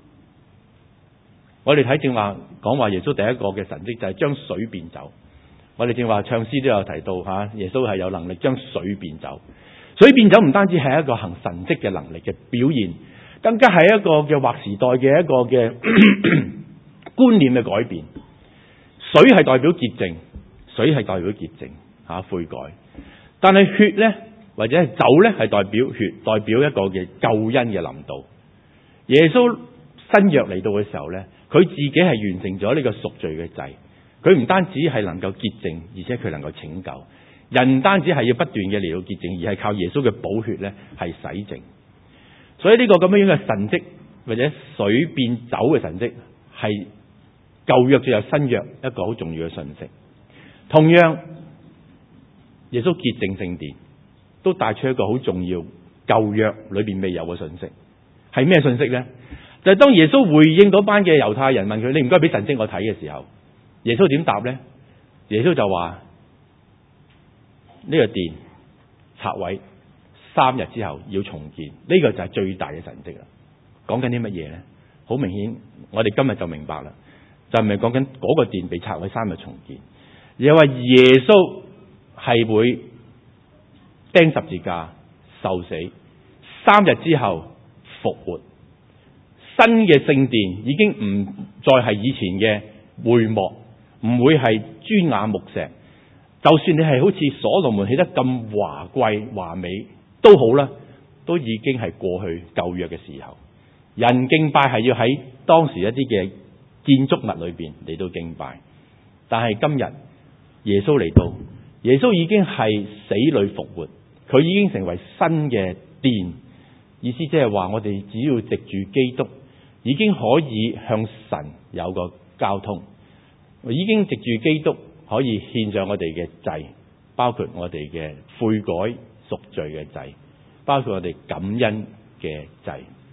我哋睇正話講話耶穌第一個嘅神蹟就係將水變酒。我哋正話唱詩都有提到吓，耶穌係有能力將水變酒。水變酒唔單止係一個行神蹟嘅能力嘅表現，更加係一個嘅劃時代嘅一個嘅觀念嘅改變。水係代表潔淨，水係代表潔淨吓悔改，但係血咧或者係酒咧係代表血，代表一個嘅救恩嘅臨到。耶穌新約嚟到嘅時候咧，佢自己係完成咗呢個贖罪嘅祭，佢唔單止係能夠潔淨，而且佢能夠拯救人，唔單止係要不斷嘅嚟到潔淨，而係靠耶穌嘅寶血咧係洗淨。所以呢個咁樣樣嘅神蹟或者水變酒嘅神蹟，係舊約進入新約一個好重要嘅信息。同樣，耶穌潔淨聖殿都帶出一個好重要舊約裏邊未有嘅信息。係咩信息呢？就係當耶穌回應嗰班嘅猶太人問佢：你唔該俾神蹟我睇嘅時候，耶穌點答呢？耶穌就話：呢個殿拆毀三日之後要重建，呢個就係最大嘅神蹟啦。講緊啲乜嘢呢？好明顯，我哋今日就明白啦，就唔係講緊嗰個殿被拆毀三日重建，而係話耶穌係會釘十字架受死，三日之後復活。新嘅聖殿已經唔再係以前嘅會幕，唔會係磚瓦木石。就算你係好似所羅門起得咁華貴華美都好啦，都已經係過去舊約嘅時候。人敬拜係要喺當時一啲嘅建築物裏邊嚟到敬拜，但係今日耶穌嚟到，耶穌已經係死裏復活，佢已經成為新嘅殿。意思即係話，我哋只要藉住基督，已經可以向神有個交通，已經藉住基督可以獻上我哋嘅祭，包括我哋嘅悔改贖罪嘅祭，包括我哋感恩嘅祭。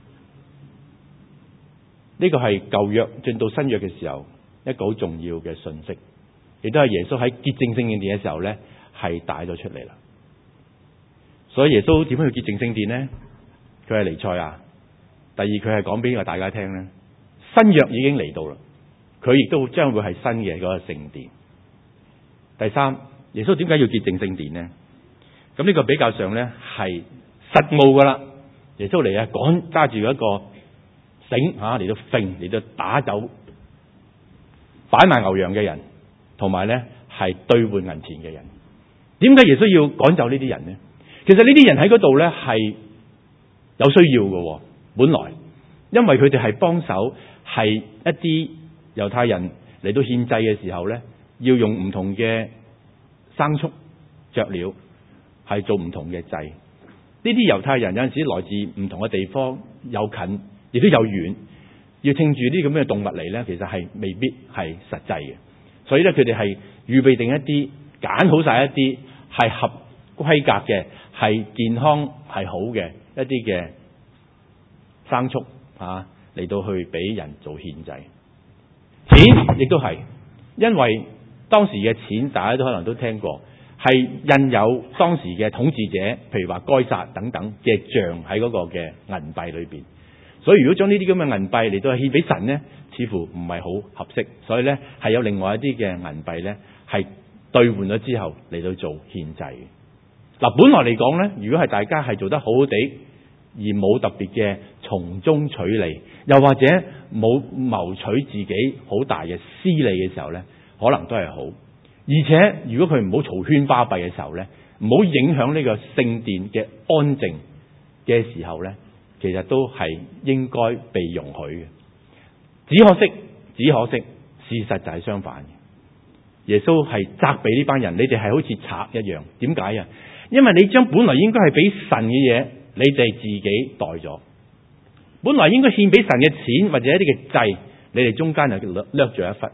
呢個係舊約進到新約嘅時候一個好重要嘅信息，亦都係耶穌喺潔淨聖殿嘅時候呢係帶咗出嚟啦。所以耶穌點樣去潔淨聖殿呢？佢係彌賽亞。第二，佢係講俾個大家聽呢，新約已經嚟到啦，佢亦都將會係新嘅嗰個聖殿。第三， 耶穌點解要潔淨聖殿呢？咁呢個比較上呢係實務噶啦。耶穌嚟啊，趕揸住一個繩嚇嚟到揈嚟到打走擺賣牛羊嘅人，同埋呢係兌換銀錢嘅人。點解耶穌要趕走呢啲人呢？其實呢啲人喺嗰度呢係有需要嘅，本來因為佢哋係幫手，係一啲猶太人嚟到獻祭嘅時候呢，要用唔同嘅牲畜雀鳥係做唔同嘅祭。呢啲猶太人有陣時來自唔同嘅地方，有近亦都有遠，要稱住啲咁嘅動物嚟呢，其實係未必係實際嘅。所以呢，佢哋係預備定一啲，揀好晒一啲係合規格嘅，係健康係好嘅一啲嘅牲畜啊，嚟到去俾人做獻祭。錢亦都係，因為當時嘅錢大家都可能都聽過，係印有當時嘅統治者，譬如話該撒等等嘅像喺嗰個嘅銀幣裏邊。所以如果將呢啲咁嘅銀幣嚟到獻俾神呢，似乎唔係好合適。所以呢，係有另外一啲嘅銀幣呢，係兌換咗之後嚟到做獻祭。嗱，本來嚟講呢，如果係大家係做得好好地，而冇特別嘅從中取利，又或者冇謀取自己好大嘅私利嘅時候呢，可能都係好。而且如果佢唔好嘈喧巴閉嘅時候呢，唔好影響呢個聖殿嘅安靜嘅時候呢，其實都係應該被容許嘅。只可惜，只可惜，事實就係相反嘅。耶穌係責備呢班人，你哋係好似賊一樣。點解啊？因為你將本來應該係俾神嘅嘢，你哋自己代咗。本來應該獻俾神嘅錢或者一啲嘅祭，你哋中間又掠掠咗一忽。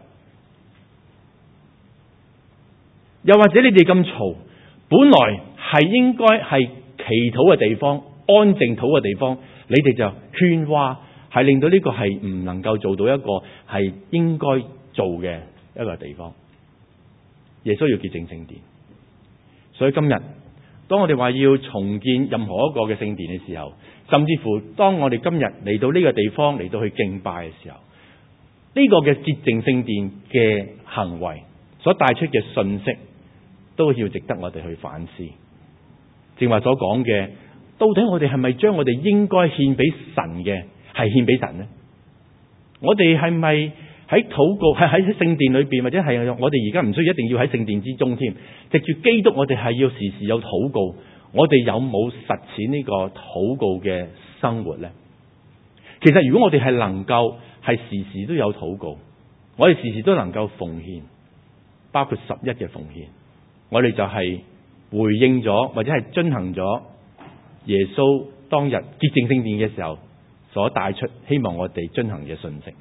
又或者你哋咁嘈，本來係應該係祈禱嘅地方、安靜禱嘅地方，你哋就喧嘩，係令到呢個係唔能夠做到一個係應該做嘅一個地方。耶穌要潔淨聖殿，所以今日當我哋話要重建任何一個嘅聖殿嘅時候，甚至乎當我哋今日嚟到呢個地方嚟到去敬拜嘅時候，呢個嘅潔淨聖殿嘅行為所帶出嘅信息，都要值得我哋去反思。正話所講嘅，到底我哋係咪將我哋應該獻俾神嘅係獻俾神呢？我哋係咪喺禱告係喺聖殿裏邊，或者係我哋而家唔需要一定要喺聖殿之中添？藉住基督，我哋係要時時有禱告。我哋有冇實踐呢個禱告嘅生活呢？其實如果我哋係能夠係時時都有禱告，我哋時時都能夠奉獻，包括十一嘅奉獻，我哋就係回應咗或者係遵行咗耶穌當日潔淨聖殿嘅時候所帶出希望我哋遵行嘅信息。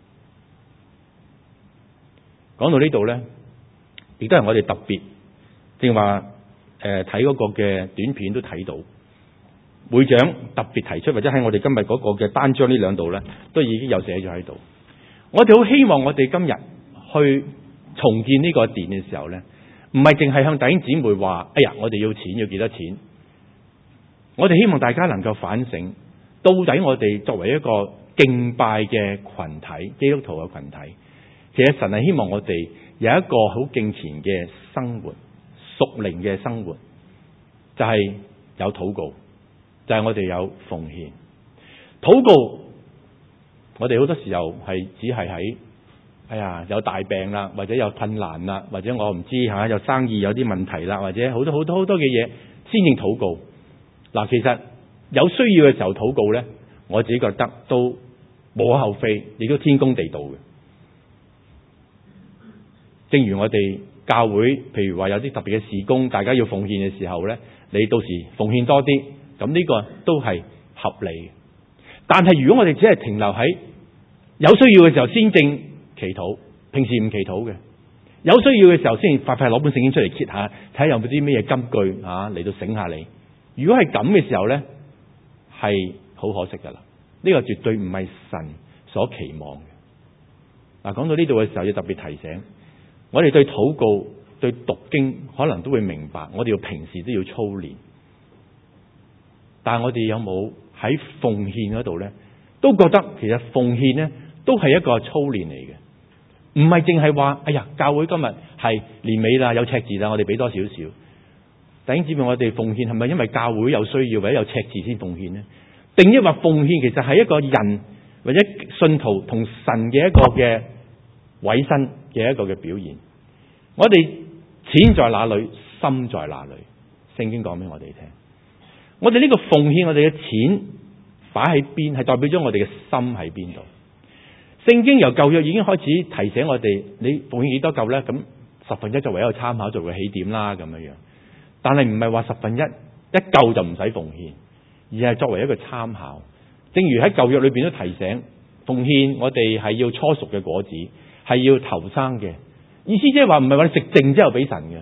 講到呢度呢，亦都係我哋特別正話誒睇嗰個嘅短片都睇到，會長特別提出，或者喺我哋今日嗰個嘅單張呢兩度呢，都已經有寫咗喺度。我哋好希望我哋今日去重建呢個殿嘅時候呢，唔係淨係向弟兄姊妹話，哎呀，我哋要錢，要幾多錢？我哋希望大家能夠反省，到底我哋作為一個敬拜嘅群體，基督徒嘅群體，其實神係希望我哋有一個好敬虔嘅生活，屬靈嘅生活，就係有禱告，就係我哋有奉獻。禱告，我哋好多時候係只係喺，哎呀，有大病啦，或者有困難啦，或者我唔知吓，有生意有啲問題啦，或者好多好多好多嘅嘢先至禱告。嗱，其實有需要嘅時候禱告咧，我自己覺得都無可厚非，亦都天公地道嘅。正如我哋教會，譬如話有啲特別嘅事工，大家要奉獻嘅時候咧，你到時奉獻多啲，咁呢個都係合理嘅。但係如果我哋只係停留喺有需要嘅時候先正祈禱，平時唔祈禱嘅，有需要嘅時候先快快攞本聖經出嚟揭下，睇下有冇啲咩嘢金句啊嚟到醒下你。如果係咁嘅時候咧，係好可惜噶啦。呢個絕對唔係神所期望嘅。嗱，講到呢度嘅時候，要特別提醒我哋對禱告、對讀經，可能都會明白，我哋要平時都要操練。但係我哋有冇喺奉獻嗰度咧，都覺得其實奉獻咧都係一個操練嚟嘅。 唔係淨係話，哎呀，教會今日係年尾啦，有赤字啦，我哋俾多少少。弟兄姊妹，我哋奉獻係咪因為教會有需要或者有赤字先奉獻呢？定抑或奉獻其實係一個人或者信徒同神嘅一個嘅委身嘅一個嘅表現。我哋錢在哪裏，心在哪裏？聖經講俾我哋聽。我哋呢個奉獻，我哋嘅錢擺喺邊，係代表咗我哋嘅心喺邊度。聖經由舊約已經開始提醒我哋，你奉獻幾多夠呢？咁十分一作為一個參考，作為起點啦，咁樣樣。但係唔係話十分一一夠就唔使奉獻，而係作為一個參考。正如喺舊約裏邊都提醒，奉獻我哋係要初熟嘅果子，係要頭生嘅。意思即係話唔係話你食剩之後俾神嘅。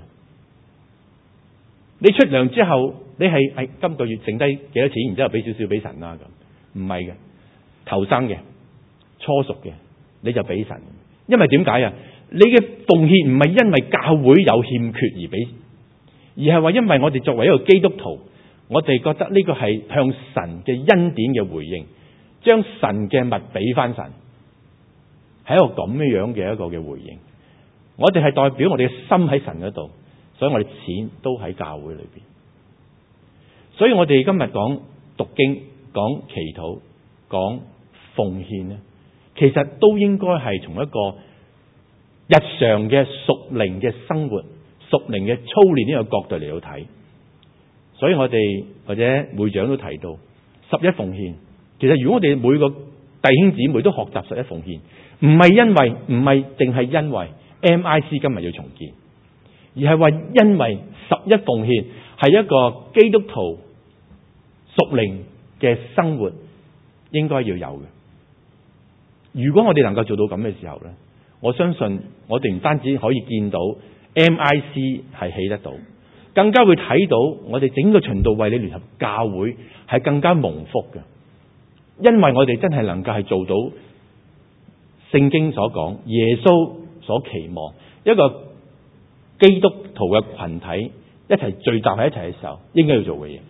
你出糧之後，你係係今個月剩低幾多錢，然之後俾少少俾神啦咁，唔係嘅，頭生嘅。初熟嘅你就俾神，因為點解啊？你嘅奉獻唔係因為教會有欠缺而俾，而係話因為我哋作為一個基督徒，我哋覺得呢個係向神嘅恩典嘅回應，將神嘅物俾翻神，係一個咁樣樣嘅一個嘅回應。我哋係代表我哋嘅心喺神嗰度，所以我哋錢都喺教會裏邊。所以我哋今日講讀經、講祈禱、講奉獻咧，其實都應該係從一個日常嘅屬靈嘅生活、屬靈嘅操練呢個角度嚟到睇。所以我哋或者會長都提到十一奉獻。其實如果我哋每個弟兄姊妹都學習十一奉獻，唔係因為唔係淨係因為 M I C 今日要重建，而係話因為十一奉獻係一個基督徒屬靈嘅生活應該要有嘅。如果我哋能夠做到咁嘅時候呢，我相信我哋唔單止可以見到 M I C 係起得到，更加會睇到我哋整個循道衛理聯合教會係更加蒙福嘅，因為我哋真係能夠係做到聖經所講耶穌所期望一個基督徒嘅群體一齊聚集喺一齊嘅時候應該要做嘅嘢。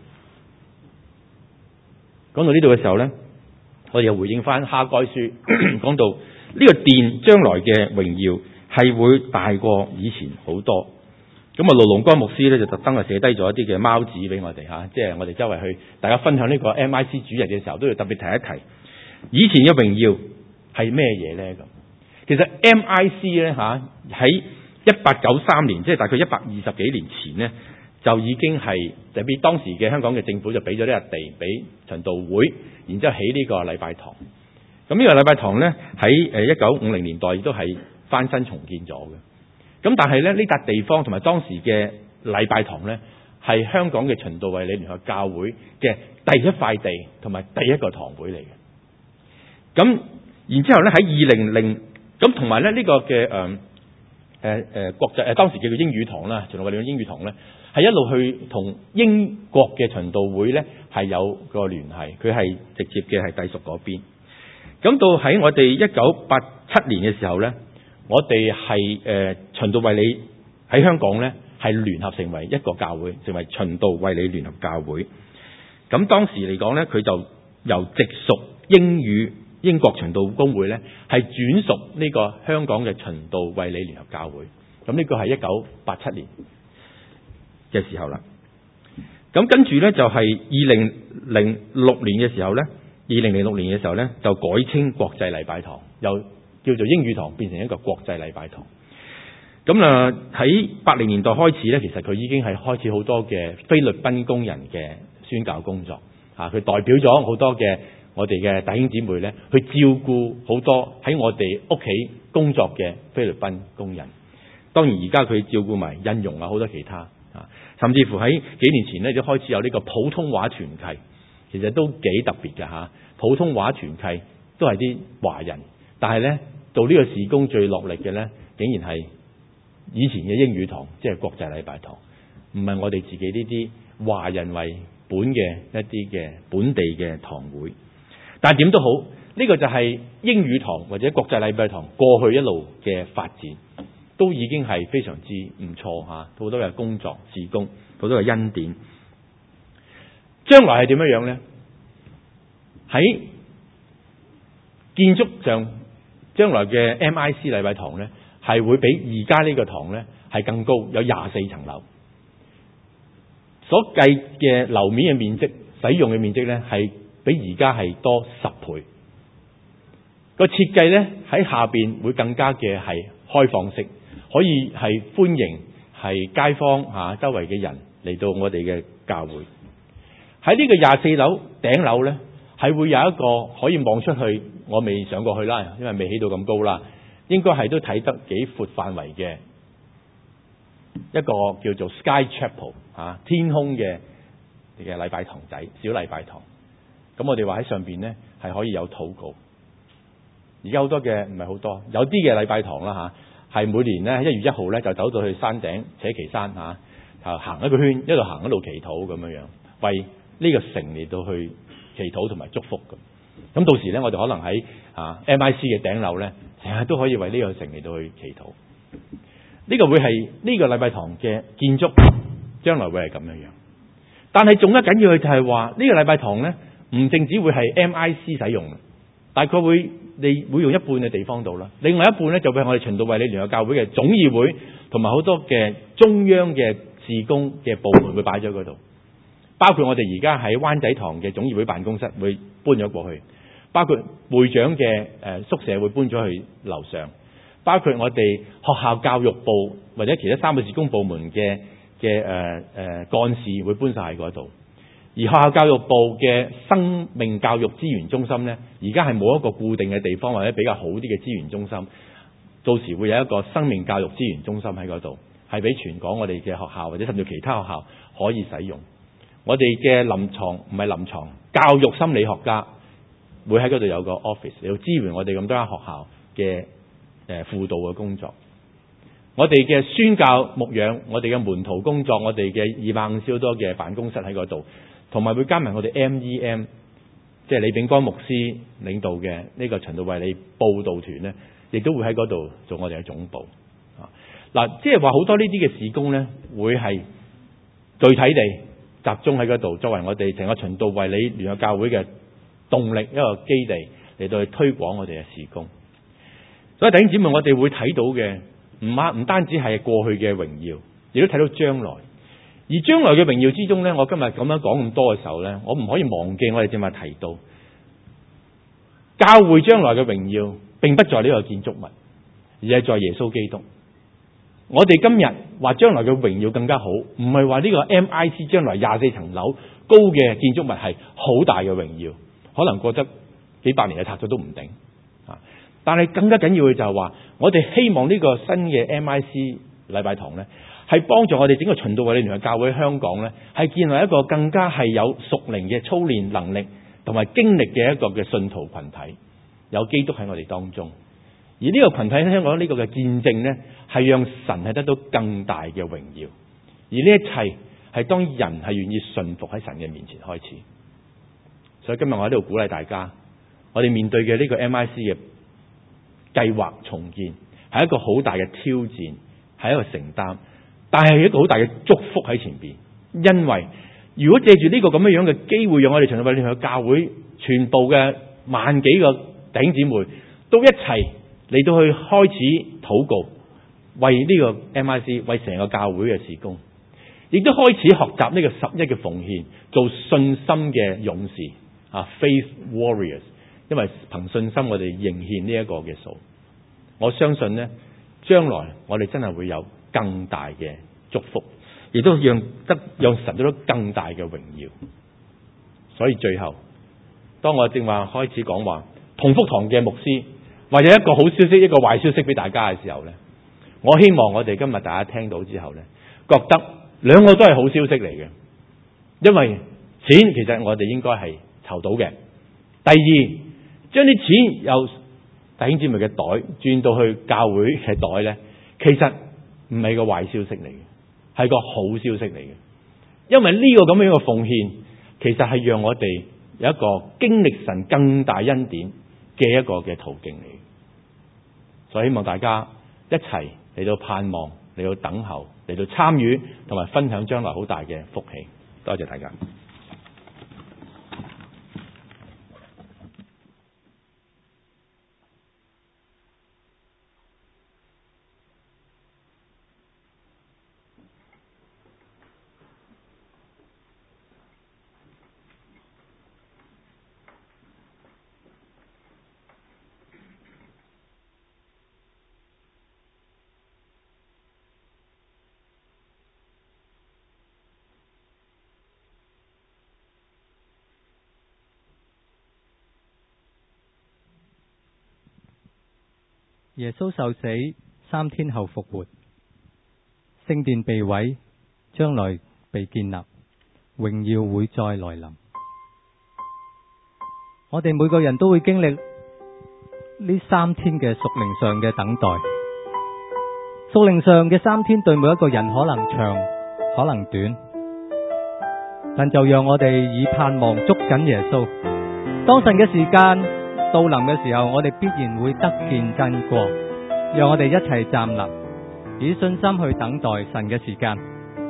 講到呢度嘅時候呢，我哋又回應翻哈該書講到呢個殿將來嘅榮耀係會大過以前好多。咁啊，盧龍光牧師咧就特登啊寫低咗一啲嘅貓紙俾我哋吓，即係我哋周圍去大家分享呢個 M I C 主日嘅時候，都要特別提一提以前嘅榮耀係咩嘢咧？咁其實 M I C 咧吓喺一八九三年，即係大概一百二十幾年前呢，就已經係就俾當時嘅香港嘅政府就俾咗呢笪地俾循道會，然之後起呢個禮拜堂。咁呢個禮拜堂咧喺誒一九五零年代亦都係翻新重建咗嘅。咁但係咧呢笪地方同埋當時嘅禮拜堂咧係香港嘅循道衛理聯合教會嘅第一塊地同埋第一個堂會嚟嘅。咁然之後咧喺二零零咁同埋咧呢個嘅誒誒誒國際誒當時叫做英語堂啦，循道衛理嘅英語堂咧係一路去同英國嘅循道會咧係有個聯繫，佢係直接嘅係隸屬嗰邊。咁到喺我哋一九八七年嘅時候咧，我哋係誒循道衛理喺香港咧係聯合成為一個教會，成為循道衛理聯合教會。咁當時嚟講咧，佢就由直屬英語英國循道公會咧係轉屬呢個香港嘅循道衛理聯合教會。咁呢個係一九八七年嘅時候啦。咁跟住咧就係二零零六年嘅時候咧。二零零六年嘅時候呢，就改稱國際禮拜堂，由叫做英語堂變成一個國際禮拜堂。咁啊喺八零年代開始呢，其實佢已經係開始好多嘅菲律賓工人嘅宣教工作。啊，佢代表咗好多嘅我哋嘅弟兄姊妹呢，去照顧好多喺我哋屋企工作嘅菲律賓工人。當然而家佢照顧埋印傭啊，好多其他啊，甚至乎喺幾年前呢，就開始有呢個普通話團契。其實都幾特別嘅嚇，普通話團契都係啲華人，但係呢，做呢個事工最落力嘅呢，竟然係以前嘅英語堂，即係國際禮拜堂，唔係我哋自己呢啲華人為本嘅一啲嘅本地嘅堂會。但係點都好，呢個就係英語堂或者國際禮拜堂過去一路嘅發展，都已經係非常之唔錯嚇，好多嘅工作事工，好多嘅恩典。將來係點樣樣呢？喺建築上將來嘅 M I C 禮拜堂呢，係會比而家呢個堂呢係更高，有廿四層樓，所計嘅樓面嘅面積、使用嘅面積呢，係比而家係多十倍。個設計呢，喺下邊會更加嘅係開放式，可以係歡迎係街坊嚇周圍嘅人嚟到我哋嘅教會。喺呢個廿四樓頂樓呢，係會有一個可以望出去，我未上過去啦，因為未起到咁高啦，應該係都睇得幾闊範圍嘅一個叫做 Sky Chapel 嚇天空嘅嘅禮拜堂仔，小禮拜堂。咁我哋話喺上邊呢，係可以有禱告。而家好多嘅唔係好多，有啲嘅禮拜堂啦嚇，係每年呢，一月一號呢，就走到去山頂扯旗山嚇，就行一個圈，一路行一路祈禱咁樣樣，為呢個城嚟到去祈禱同埋祝福咁。咁到時呢，我哋可能喺啊 M I C 嘅頂樓呢，成日都可以為呢個城嚟到去祈禱。呢個會係呢個禮拜堂嘅建築，將來會係咁樣樣。但係仲加緊要嘅就係話，呢個禮拜堂呢，唔淨止會係 M I C 使用，大概會你會用一半嘅地方度啦，另外一半呢，就會係我哋循道衛理聯合教會嘅總議會同埋好多嘅中央嘅事工嘅部門會擺咗嗰度，包括我哋而家喺灣仔堂嘅總議會辦公室會搬咗過去，包括會長嘅誒宿舍會搬咗去樓上，包括我哋學校教育部或者其他三個事工部門嘅嘅誒誒幹事會搬晒喺嗰度。而學校教育部嘅生命教育資源中心呢，而家係冇一個固定嘅地方或者比較好啲嘅資源中心，到時會有一個生命教育資源中心喺嗰度，係俾全港我哋嘅學校或者甚至其他學校可以使用。我哋嘅臨床唔係臨床教育心理學家會喺嗰度有個 office 嚟到支援我哋咁多間學校嘅誒輔導嘅工作。我哋嘅宣教牧養，我哋嘅門徒工作，我哋嘅二百五十多嘅辦公室喺嗰度。同埋會加埋我哋 M E M， 即係李炳光牧師領導嘅呢個循道衛理佈道團呢，亦都會喺嗰度做我哋嘅總部。嗱，即係話好多呢啲嘅事工呢，會係具體地集中喺嗰度，作為我哋成個循道衛理聯合教會嘅動力一個基地嚟到去推廣我哋嘅事工。所以弟兄姊妹，我哋會睇到嘅唔啊唔單止係過去嘅榮耀，亦都睇到將來。而將來嘅榮耀之中呢，我今日咁樣講咁多嘅時候呢，我唔可以忘記我哋正話提到，教會將來嘅榮耀並不在呢個建築物，而係在耶穌基督。我哋今日話將來嘅榮耀更加好，唔係話呢個 M I C 將來廿四層樓高嘅建築物係好大嘅榮耀，可能過得幾百年就拆咗都唔定。但係更加緊要嘅就係話，我哋希望呢個新嘅 M I C 禮拜堂呢，係幫助我哋整個循道衛理聯合教會香港呢，係建立一個更加係有屬靈嘅操練能力同埋經歷嘅一個嘅信徒群體，有基督喺我哋當中。而呢個群體喺香港呢個嘅見證呢，係讓神係得到更大嘅榮耀。而呢一切係當人係願意順服喺神嘅面前開始。所以今日我喺度鼓勵大家，我哋面對嘅呢個 M I C 嘅計劃重建係一個好大嘅挑戰，係一個承擔。但係一個好大嘅祝福喺前邊，因為如果借住呢個咁樣樣嘅機會，讓我哋循道衛理聯合教會全部嘅萬幾個弟兄姊妹都一齊嚟到去開始禱告，為呢個 M I C， 為成個教會嘅事工，亦都開始學習呢個十一嘅奉獻，做信心嘅勇士啊 ，Faith Warriors。因為憑信心我哋認獻呢一個嘅數，我相信呢，將來我哋真係會有更大嘅祝福，亦都讓得讓神得到更大嘅榮耀。所以最後，當我正話開始講話同福堂嘅牧師，或者一個好消息一個壞消息俾大家嘅時候呢，我希望我哋今日大家聽到之後呢，覺得兩個都係好消息嚟嘅。因為錢其實我哋應該係籌到嘅。第二，將啲錢由弟兄姊妹嘅袋轉到去教會嘅袋呢，其實唔係個壞消息嚟嘅，係個好消息嚟嘅。因為呢個咁樣嘅奉獻，其實係讓我哋有一個經歷神更大恩典嘅一個嘅途徑嚟。所以希望大家一齊嚟到盼望，嚟到等候，嚟到參與同埋分享將來好大嘅福氣。多謝大家。 耶穌受死，三天後復活，聖殿被毀，將來被建立，榮耀會再來臨。我哋每個人都會經歷呢三天嘅屬靈上嘅等待。屬靈上嘅三天對每一個人可能長，可能短，但就讓我哋以盼望捉緊耶穌。當神嘅時間到臨嘅時候，我哋必然會得見真光。讓我哋一齊站立，以信心去等待神嘅時間。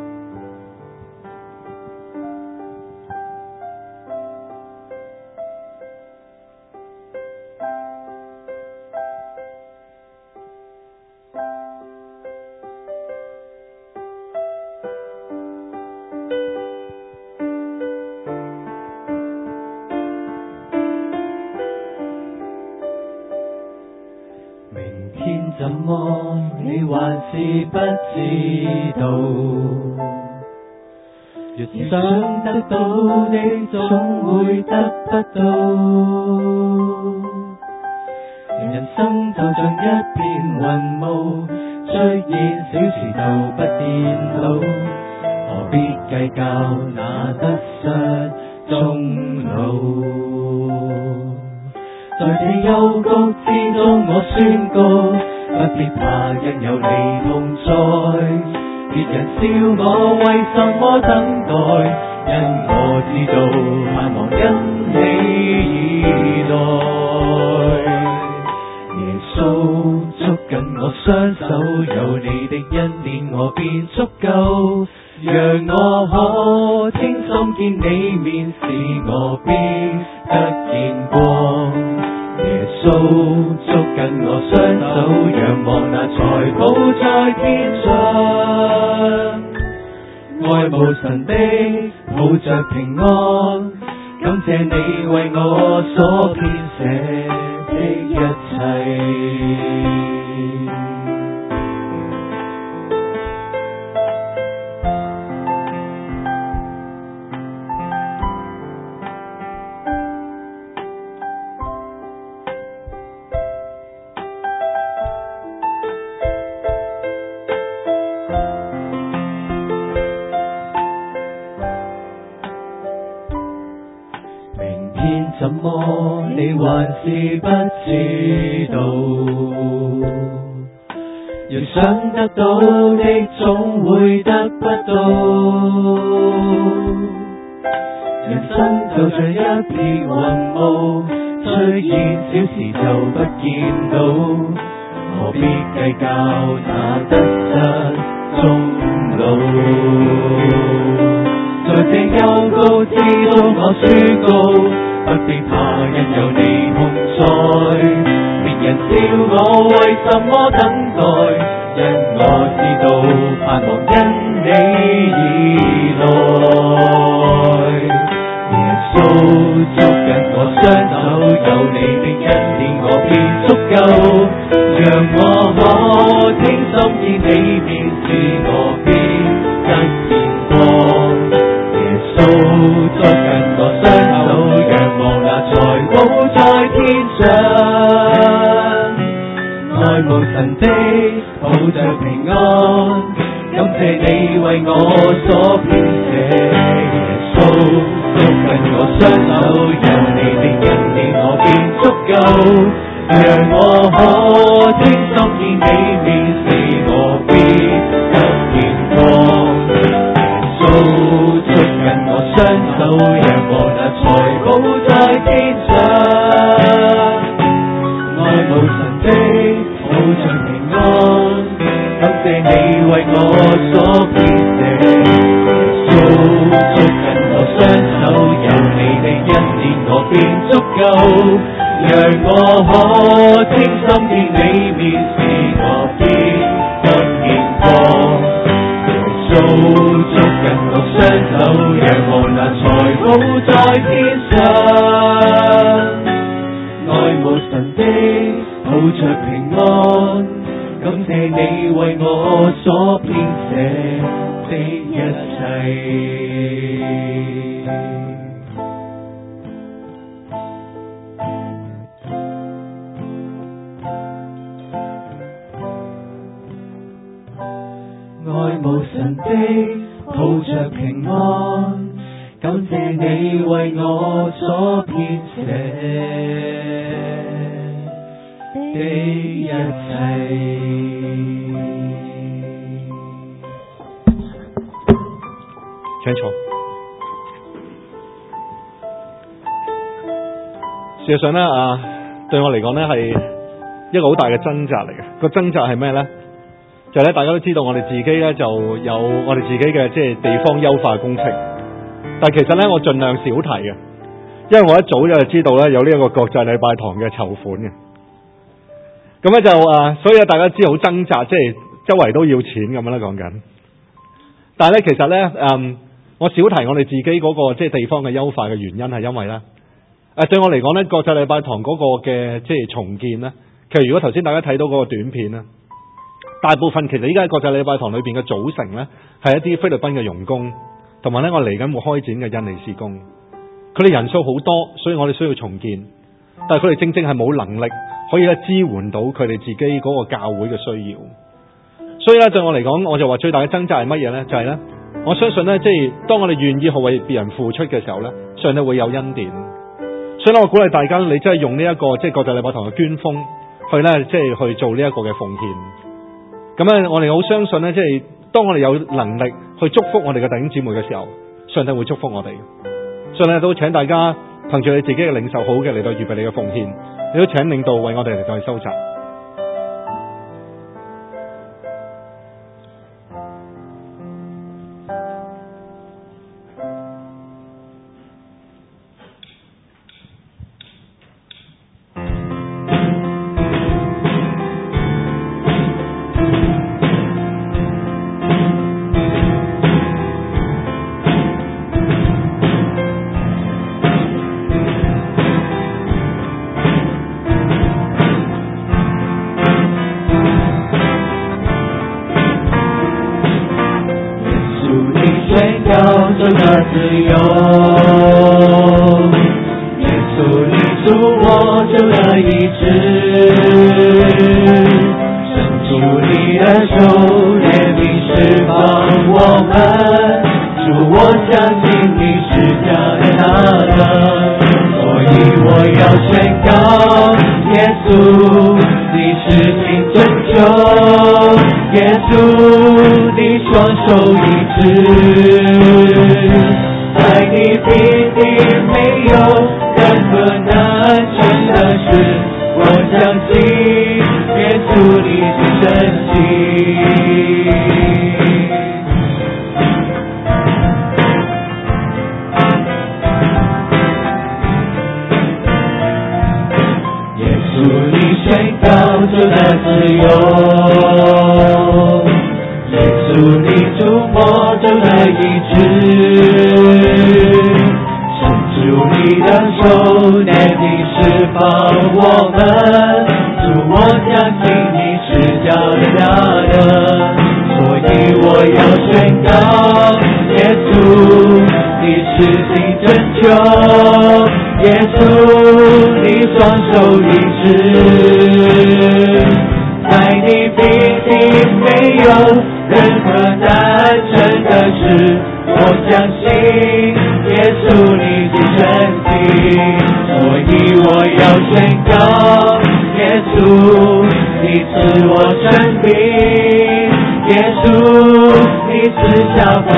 怎麼你還是不知道？越是想得到的，總會得不到。人生就像一片雲霧，出現小時就不見到，何必計較那得失終老？在這幽谷之中，我宣告，不必怕，因有你同在。別人笑我為什麼等待，因我知道盼望因你而來。耶穌捉緊我雙手，有你的恩典我便足夠，讓我可清心見你面，使我必得見光。耶穌捉緊我雙手，仰望那財寶在天上，愛慕神的抱着平安，感謝你為我所編寫的一切。怎麼你還是不知道？人想得到的總會得不到。人生就像一片雲霧，出現小時就不見到，何必計較那得失終老？在這幽谷之中我宣告，不必怕，因有你同在。別人笑我為什麼等待，因我知道盼望因你而來。耶穌捉緊我雙手，有你的恩典我便足夠，讓我可清心見你面，使我必得見光。耶穌捉緊我雙手，仰望那財寶在天上，愛慕神的抱着平安，感謝你為我所編寫。耶穌捉緊我雙手，有你的恩典我便足夠，讓我可清心見你面，使我必得見光。耶穌捉緊我雙手，仰望那財寶在天上，愛慕神的抱着平安，感謝你為我所編寫。耶穌捉緊我雙手，有你的恩典我便足夠，讓我可清心見你面，使我必得見光。耶穌捉緊我雙手，仰望那財寶在天上，愛慕神的抱着平安，感謝你為我所編寫的一切。 神的抱着平安，感謝你為我所編寫的一切。 請坐。事實上咧啊，對我嚟講咧係一個好大嘅掙扎嚟嘅。個掙扎係咩咧？就係咧，大家都知道我哋自己咧就有我哋自己嘅即係地方優化工程，但係其實咧我盡量少提嘅，因為我一早就知道咧有呢一個國際禮拜堂嘅籌款嘅。咁咧就啊，所以大家知好掙扎，即係周圍都要錢咁樣啦講緊。但係咧其實咧嗯。我少提我哋自己嗰個即係地方嘅優化嘅原因係因為咧，誒對我嚟講咧，國際禮拜堂嗰個嘅即係重建咧，其實如果頭先大家睇到嗰個短片咧，大部分其實依家喺國際禮拜堂裏邊嘅組成咧，係一啲菲律賓嘅傭工，同埋咧我嚟緊會開展嘅印尼事工，佢哋人數好多，所以我哋需要重建，但係佢哋正正係冇能力可以咧支援到佢哋自己嗰個教會嘅需要，所以咧對我嚟講，我就話最大嘅掙扎係乜嘢咧？就係咧。我相信咧，即係當我哋願意去為別人付出嘅時候咧，上帝會有恩典。所以咧，我鼓勵大家，你真係用呢、這、一個即係國際禮拜堂嘅捐封去咧，即係去做呢一個嘅奉獻。咁咧，我哋好相信咧，即係當我哋有能力去祝福我哋嘅弟兄姊妹嘅時候，上帝會祝福我哋。所以咧，都請大家憑住你自己嘅領受好嘅嚟到預備你嘅奉獻，你都請領導為我哋嚟到去收集。 这个自由，耶稣你主我救了医治，伸出你的手，怜悯释放我们，主我相信你是加恩大的，所以我要宣告，耶稣你是新拯救，耶稣你双手医治，在你必定没有任何难成的事，我相信耶稣你是神迹。耶稣你宣告主的自由，耶稣你触摸主的医治，主你的手怜悯释放我们，主我相信你是加恩的，所以我要宣告，耶稣你是新拯救，耶稣你双手医治，在你必定没有任何难成的事，我相信耶稣你是神迹，所以我要宣告，耶稣你赐我生命，耶稣你赐下丰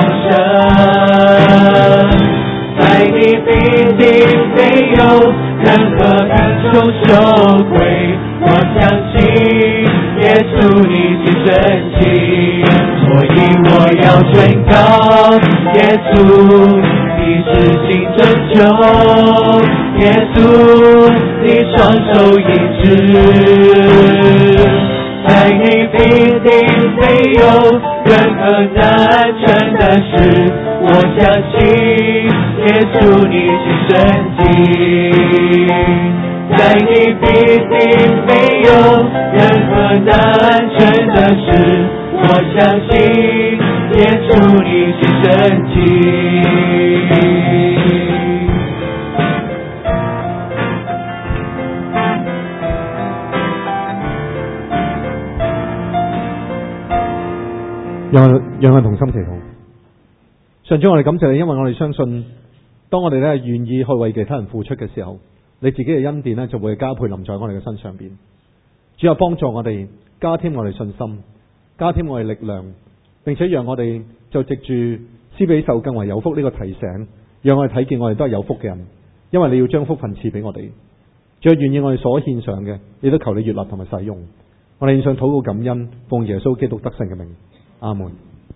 盛，在你必定没有任何贫穷羞愧，我相信耶稣你是神迹，所以我要宣告，耶稣你是新拯救，耶稣你双手医治，在你必定没有任何难成的事，我相信耶稣你是神迹，在你必定没有任何难成的事，我相信耶稣你是神迹。 讓我讓我同心祈禱。上主，我哋感謝你，因為我哋相信，當我哋咧願意去為其他人付出嘅時候，你自己嘅恩典咧就會加倍臨在我哋嘅身上邊。主啊，幫助我哋，加添我哋信心，加添我哋力量，並且讓我哋就藉住施比受更為有福呢個提醒，讓我哋睇見我哋都係有福嘅人，因為你要將福分賜俾我哋。主啊，願意我哋所獻上嘅，亦都求你悅納同埋使用。我哋獻上禱告感恩，奉耶穌基督得勝嘅名，阿門。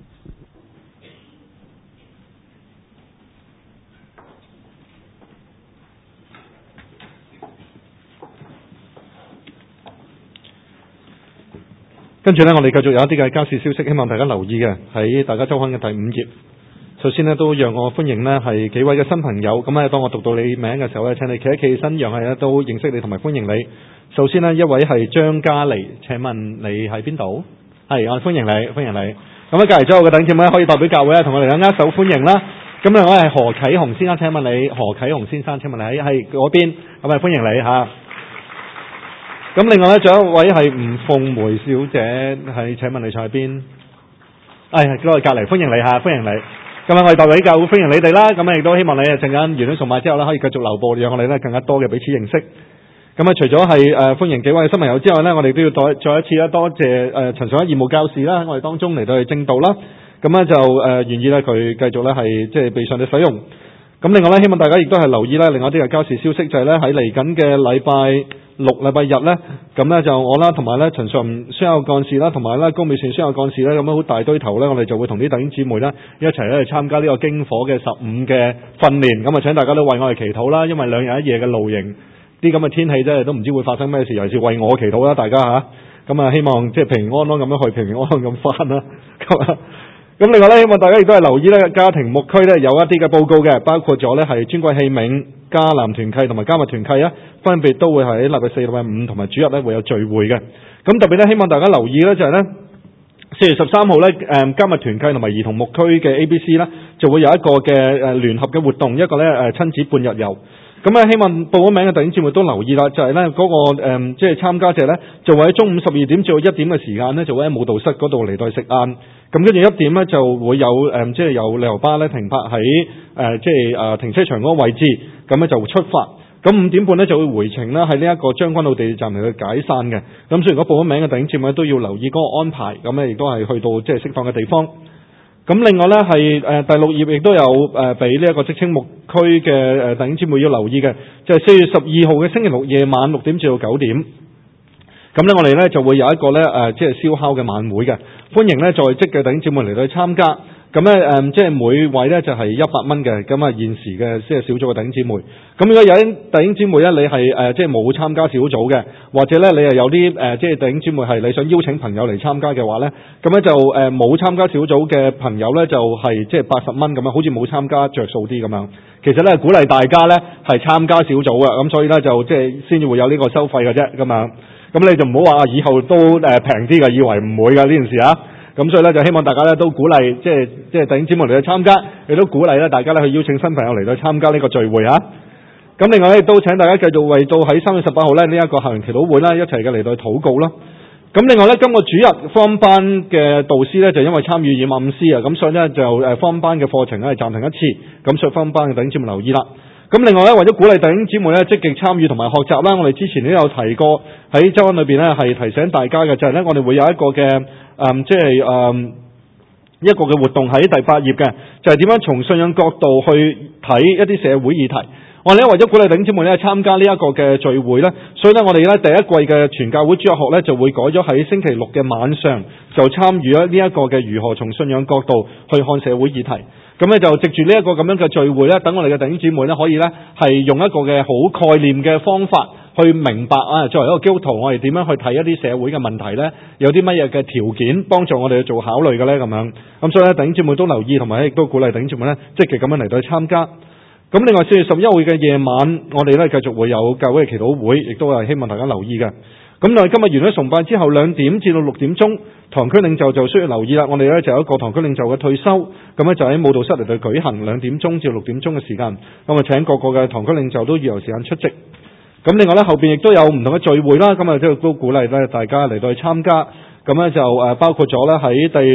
跟住呢，我哋繼續有一啲嘅家事消息，希望大家留意嘅，喺大家周刊嘅第五頁。首先呢，都讓我歡迎呢係幾位嘅新朋友。咁咧，當我讀到你名嘅時候咧，請你企一企起身，讓係咧都認識你同埋歡迎你。首先呢，一位係張嘉莉，請問你喺邊度？係，我歡迎你，歡迎你。咁喺隔離左右嘅弟兄姊妹可以代表教會咧，同我哋握手歡迎啦。咁另外係何啟雄先生，請問你，何啟雄先生，請問你喺係嗰邊，咁啊歡迎你嚇。咁另外咧，仲有一位係吳鳳梅小姐，係請問你坐喺邊？係喺嗰個隔離，歡迎你嚇，歡迎你。咁啊，我哋代表教會歡迎你哋啦。咁啊，亦都希望你啊陣間完咗崇拜之後咧，可以繼續留步，讓我哋咧更加多嘅彼此認識。咁啊，除咗係誒歡迎幾位新朋友之外咧，我哋都要再再一次咧多謝誒陳崇一義務教士啦，喺我哋當中嚟到去證道啦。咁咧就誒願意咧佢繼續咧係即係被上帝使用。咁另外咧，希望大家亦都係留意咧另外一啲嘅家事消息，就係咧喺嚟緊嘅禮拜六、禮拜日咧，咁咧就我啦，同埋咧陳順宣教幹事啦，同埋咧高美善宣教幹事咧，咁樣好大堆頭咧，我哋就會同啲弟兄姊妹咧一齊咧去參加呢個經火嘅十五嘅訓練。咁啊，請大家都為我哋祈禱啦，因為兩日一夜嘅露營，啲咁嘅天氣真係都唔知會發生咩事，尤其是為我祈禱啦，大家嚇。咁啊，希望即係平安安咁樣去，平平安安咁翻啦。咁啊。咁另外咧，希望大家亦都係留意咧，家庭牧區咧有一啲嘅報告嘅，包括咗咧係尊貴器皿、迦南團契同埋迦密團契啊，分別都會喺禮拜四、禮拜五同埋主日咧會有聚會嘅。咁特別咧，希望大家留意咧就係咧四月十三號咧，誒迦密團契同埋兒童牧區嘅 A B C 咧就會有一個嘅誒聯合嘅活動，一個咧誒親子半日遊。咁咧，希望報咗名嘅弟兄姊妹都留意啦，就係咧嗰個誒即係參加者咧，就會喺中午十二點至到一點嘅時間咧，就會喺舞蹈室嗰度嚟到食晏。咁跟住一點咧就會有誒即係有旅遊巴咧停泊喺誒即係誒停車場嗰個位置，咁咧就會出發。咁五點半咧就會回程啦，喺呢一個將軍澳地鐵站嚟去解散嘅。咁所以如果報咗名嘅弟兄姊妹都要留意嗰個安排，咁咧亦都係去到即係適當嘅地方。咁另外咧係誒第六頁亦都有誒俾呢一個職青牧區嘅誒弟兄姊妹要留意嘅，就係四月十二號嘅星期六夜晚六點至到九點。咁咧我哋咧就會有一個咧誒即係燒烤嘅晚會嘅，歡迎咧在職嘅弟兄姊妹嚟到去參加。咁咧誒即係每位咧就係一百蚊嘅，咁啊現時嘅即係小組嘅弟兄姊妹。咁如果有啲弟兄姊妹咧，你係誒即係冇參加小組嘅，或者咧你係有啲誒即係弟兄姊妹係你想邀請朋友嚟參加嘅話咧，咁咧就誒冇參加小組嘅朋友咧就係即係八十蚊咁樣，好似冇參加着數啲咁樣。其實咧鼓勵大家咧係參加小組嘅，咁所以咧就即係先至會有呢個收費嘅啫咁樣。咁你就唔好話以後都誒平啲嘅，以為唔會㗎呢件事啊。咁所以咧就希望大家咧都鼓勵，即係即係弟兄姊妹嚟去參加，亦都鼓勵咧大家咧去邀請新朋友嚟到參加呢個聚會啊。咁另外咧都請大家繼續為到喺三月十八號咧呢一個校園祈禱會啦，一齊嘅嚟到禱告啦。咁另外咧今個主日福音班嘅導師咧就因為參與驗暗師啊，咁所以咧就誒福音班嘅課程咧係暫停一次，咁所以福音班嘅弟兄姊妹留意啦。咁另外咧，為咗鼓勵弟兄姊妹咧積極參與同埋學習啦，我哋之前都有提過喺周刊裏邊咧係提醒大家嘅，就係咧我哋會有一個嘅誒即係誒一個嘅活動喺第八頁嘅，就係點樣從信仰角度去睇一啲社會議題。我哋咧為咗鼓勵弟兄姊妹咧參加呢一個嘅聚會咧，所以咧我哋咧第一季嘅全教會主日學咧就會改咗喺星期六嘅晚上就參與咗呢一個嘅如何從信仰角度去看社會議題。咁咧就藉住呢一個咁樣嘅聚會咧，等我哋嘅弟兄姊妹咧可以咧係用一個嘅好概念嘅方法去明白啊，作為一個基督徒，我哋點樣去睇一啲社會嘅問題咧？有啲乜嘢嘅條件幫助我哋去做考慮嘅咧？咁樣咁所以咧，弟兄姊妹都留意，同埋亦都鼓勵弟兄姊妹咧積極咁樣嚟到去參加。咁另外四月十一號嘅夜晚，我哋咧繼續會有教會嘅祈禱會，亦都係希望大家留意嘅。咁另外今日完咗崇拜之後兩點至到六點鐘，堂區領袖就需要留意啦。我哋咧就有一個堂區領袖嘅退休，咁咧就喺舞蹈室嚟到舉行兩點鐘至六點鐘嘅時間。咁啊請各個嘅堂區領袖都預留時間出席。咁另外咧後邊亦都有唔同嘅聚會啦，咁啊即係都鼓勵咧大家嚟到去參加。咁咧就誒包括咗咧喺第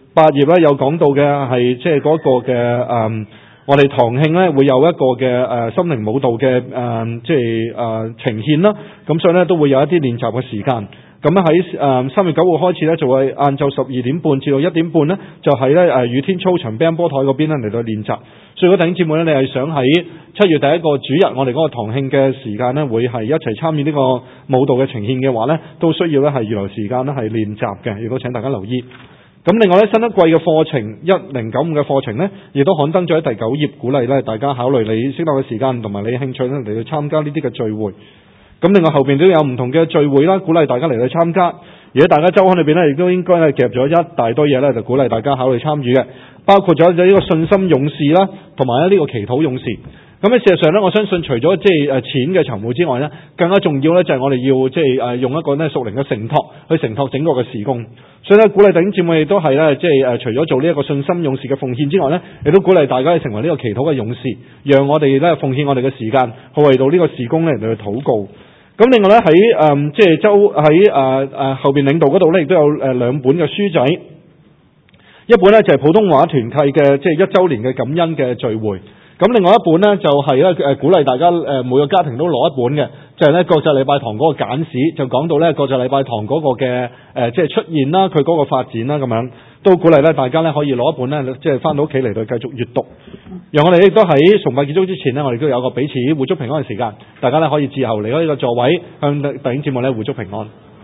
八頁咧有講到嘅係即係嗰個嘅誒、嗯，我哋堂慶咧會有一個嘅誒、呃、心靈舞蹈嘅誒即係誒呈現啦，咁所以咧都會有一啲練習嘅時間。咁咧喺誒三月九號開始咧，就會晏晝十二點半至到一點半咧，就喺咧誒雨天操場乒乓波台嗰邊咧嚟到練習。所以如果弟兄姊妹咧，你係想喺七月第一個主日，我哋嗰個堂慶嘅時間咧，會係一齊參與呢個舞蹈嘅呈現嘅話咧，都需要咧係預留時間咧係練習嘅，亦都請大家留意。咁另外咧，新一季嘅課程一零九五嘅課程咧，亦都刊登咗喺第九頁，鼓勵咧大家考慮你適當嘅時間同埋你興趣咧嚟到參加呢啲嘅聚會。咁另外後邊都有唔同嘅聚會啦，鼓勵大家嚟去參加。而喺大家週刊裏邊咧，亦都應該咧夾咗一大堆嘢咧，就鼓勵大家考慮參與嘅，包括咗呢個信心勇士啦，同埋咧呢個祈禱勇士。咁喺事實上咧，我相信除咗即係誒錢嘅籌募之外咧，更加重要咧就係我哋要即係誒用一個咧屬靈嘅承托去承托整個嘅事工。所以咧鼓勵弟兄姊妹亦都係咧即係誒除咗做呢一個信心勇士嘅奉獻之外咧，亦都鼓勵大家去成為呢個祈禱嘅勇士，讓我哋咧奉獻我哋嘅時間去為到呢個事工咧嚟去禱告。咁另外咧喺誒即係周喺誒誒後邊領導嗰度咧，亦都有誒兩本嘅書仔，一本咧就係普通話團契嘅即係一週年嘅感恩嘅聚會。咁另外一本呢，就係咧誒鼓勵大家誒每個家庭都攞一本嘅，就係咧國際禮拜堂嗰個簡史，就講到咧國際禮拜堂嗰個嘅誒即係出現啦，佢嗰個發展啦咁樣，都鼓勵咧大家咧可以攞一本咧，即係翻到屋企嚟到繼續閱讀。讓我哋亦都喺崇拜結束之前呢，我哋都有個彼此互祝平安嘅時間，大家咧可以自由離開呢個座位，向弟兄姊妹咧互祝平安。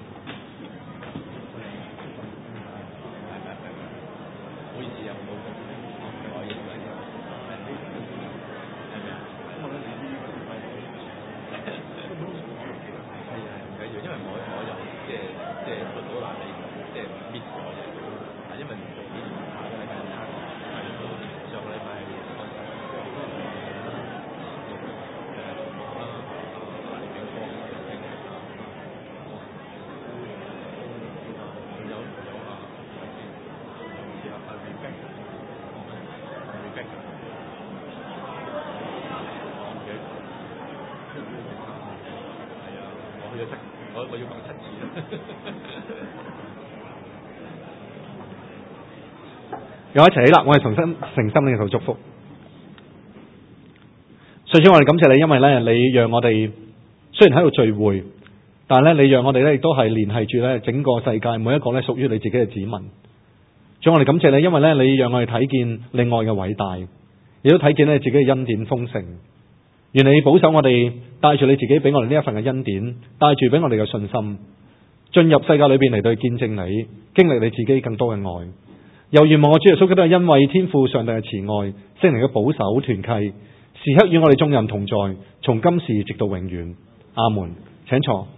我我要講七次又一齊起啦！我哋重新誠心嘅求祝福。首先我哋感謝你，因為咧你讓我哋雖然喺度聚會，但係咧你讓我哋咧亦都係聯繫住咧整個世界每一個咧屬於你自己嘅子民。仲我哋感謝你，因為咧你讓我哋睇見你愛嘅偉大，亦都睇見咧自己嘅恩典豐盛。願你保守我哋，帶住你自己俾我哋呢一份嘅恩典，帶住俾我哋嘅信心，進入世界裏邊嚟到去見證你，經歷你自己更多嘅愛。又願望我主耶穌基督係因為天父上帝嘅慈愛，聖靈嘅保守團契，時刻與我哋眾人同在，從今時直到永遠。阿門。請坐。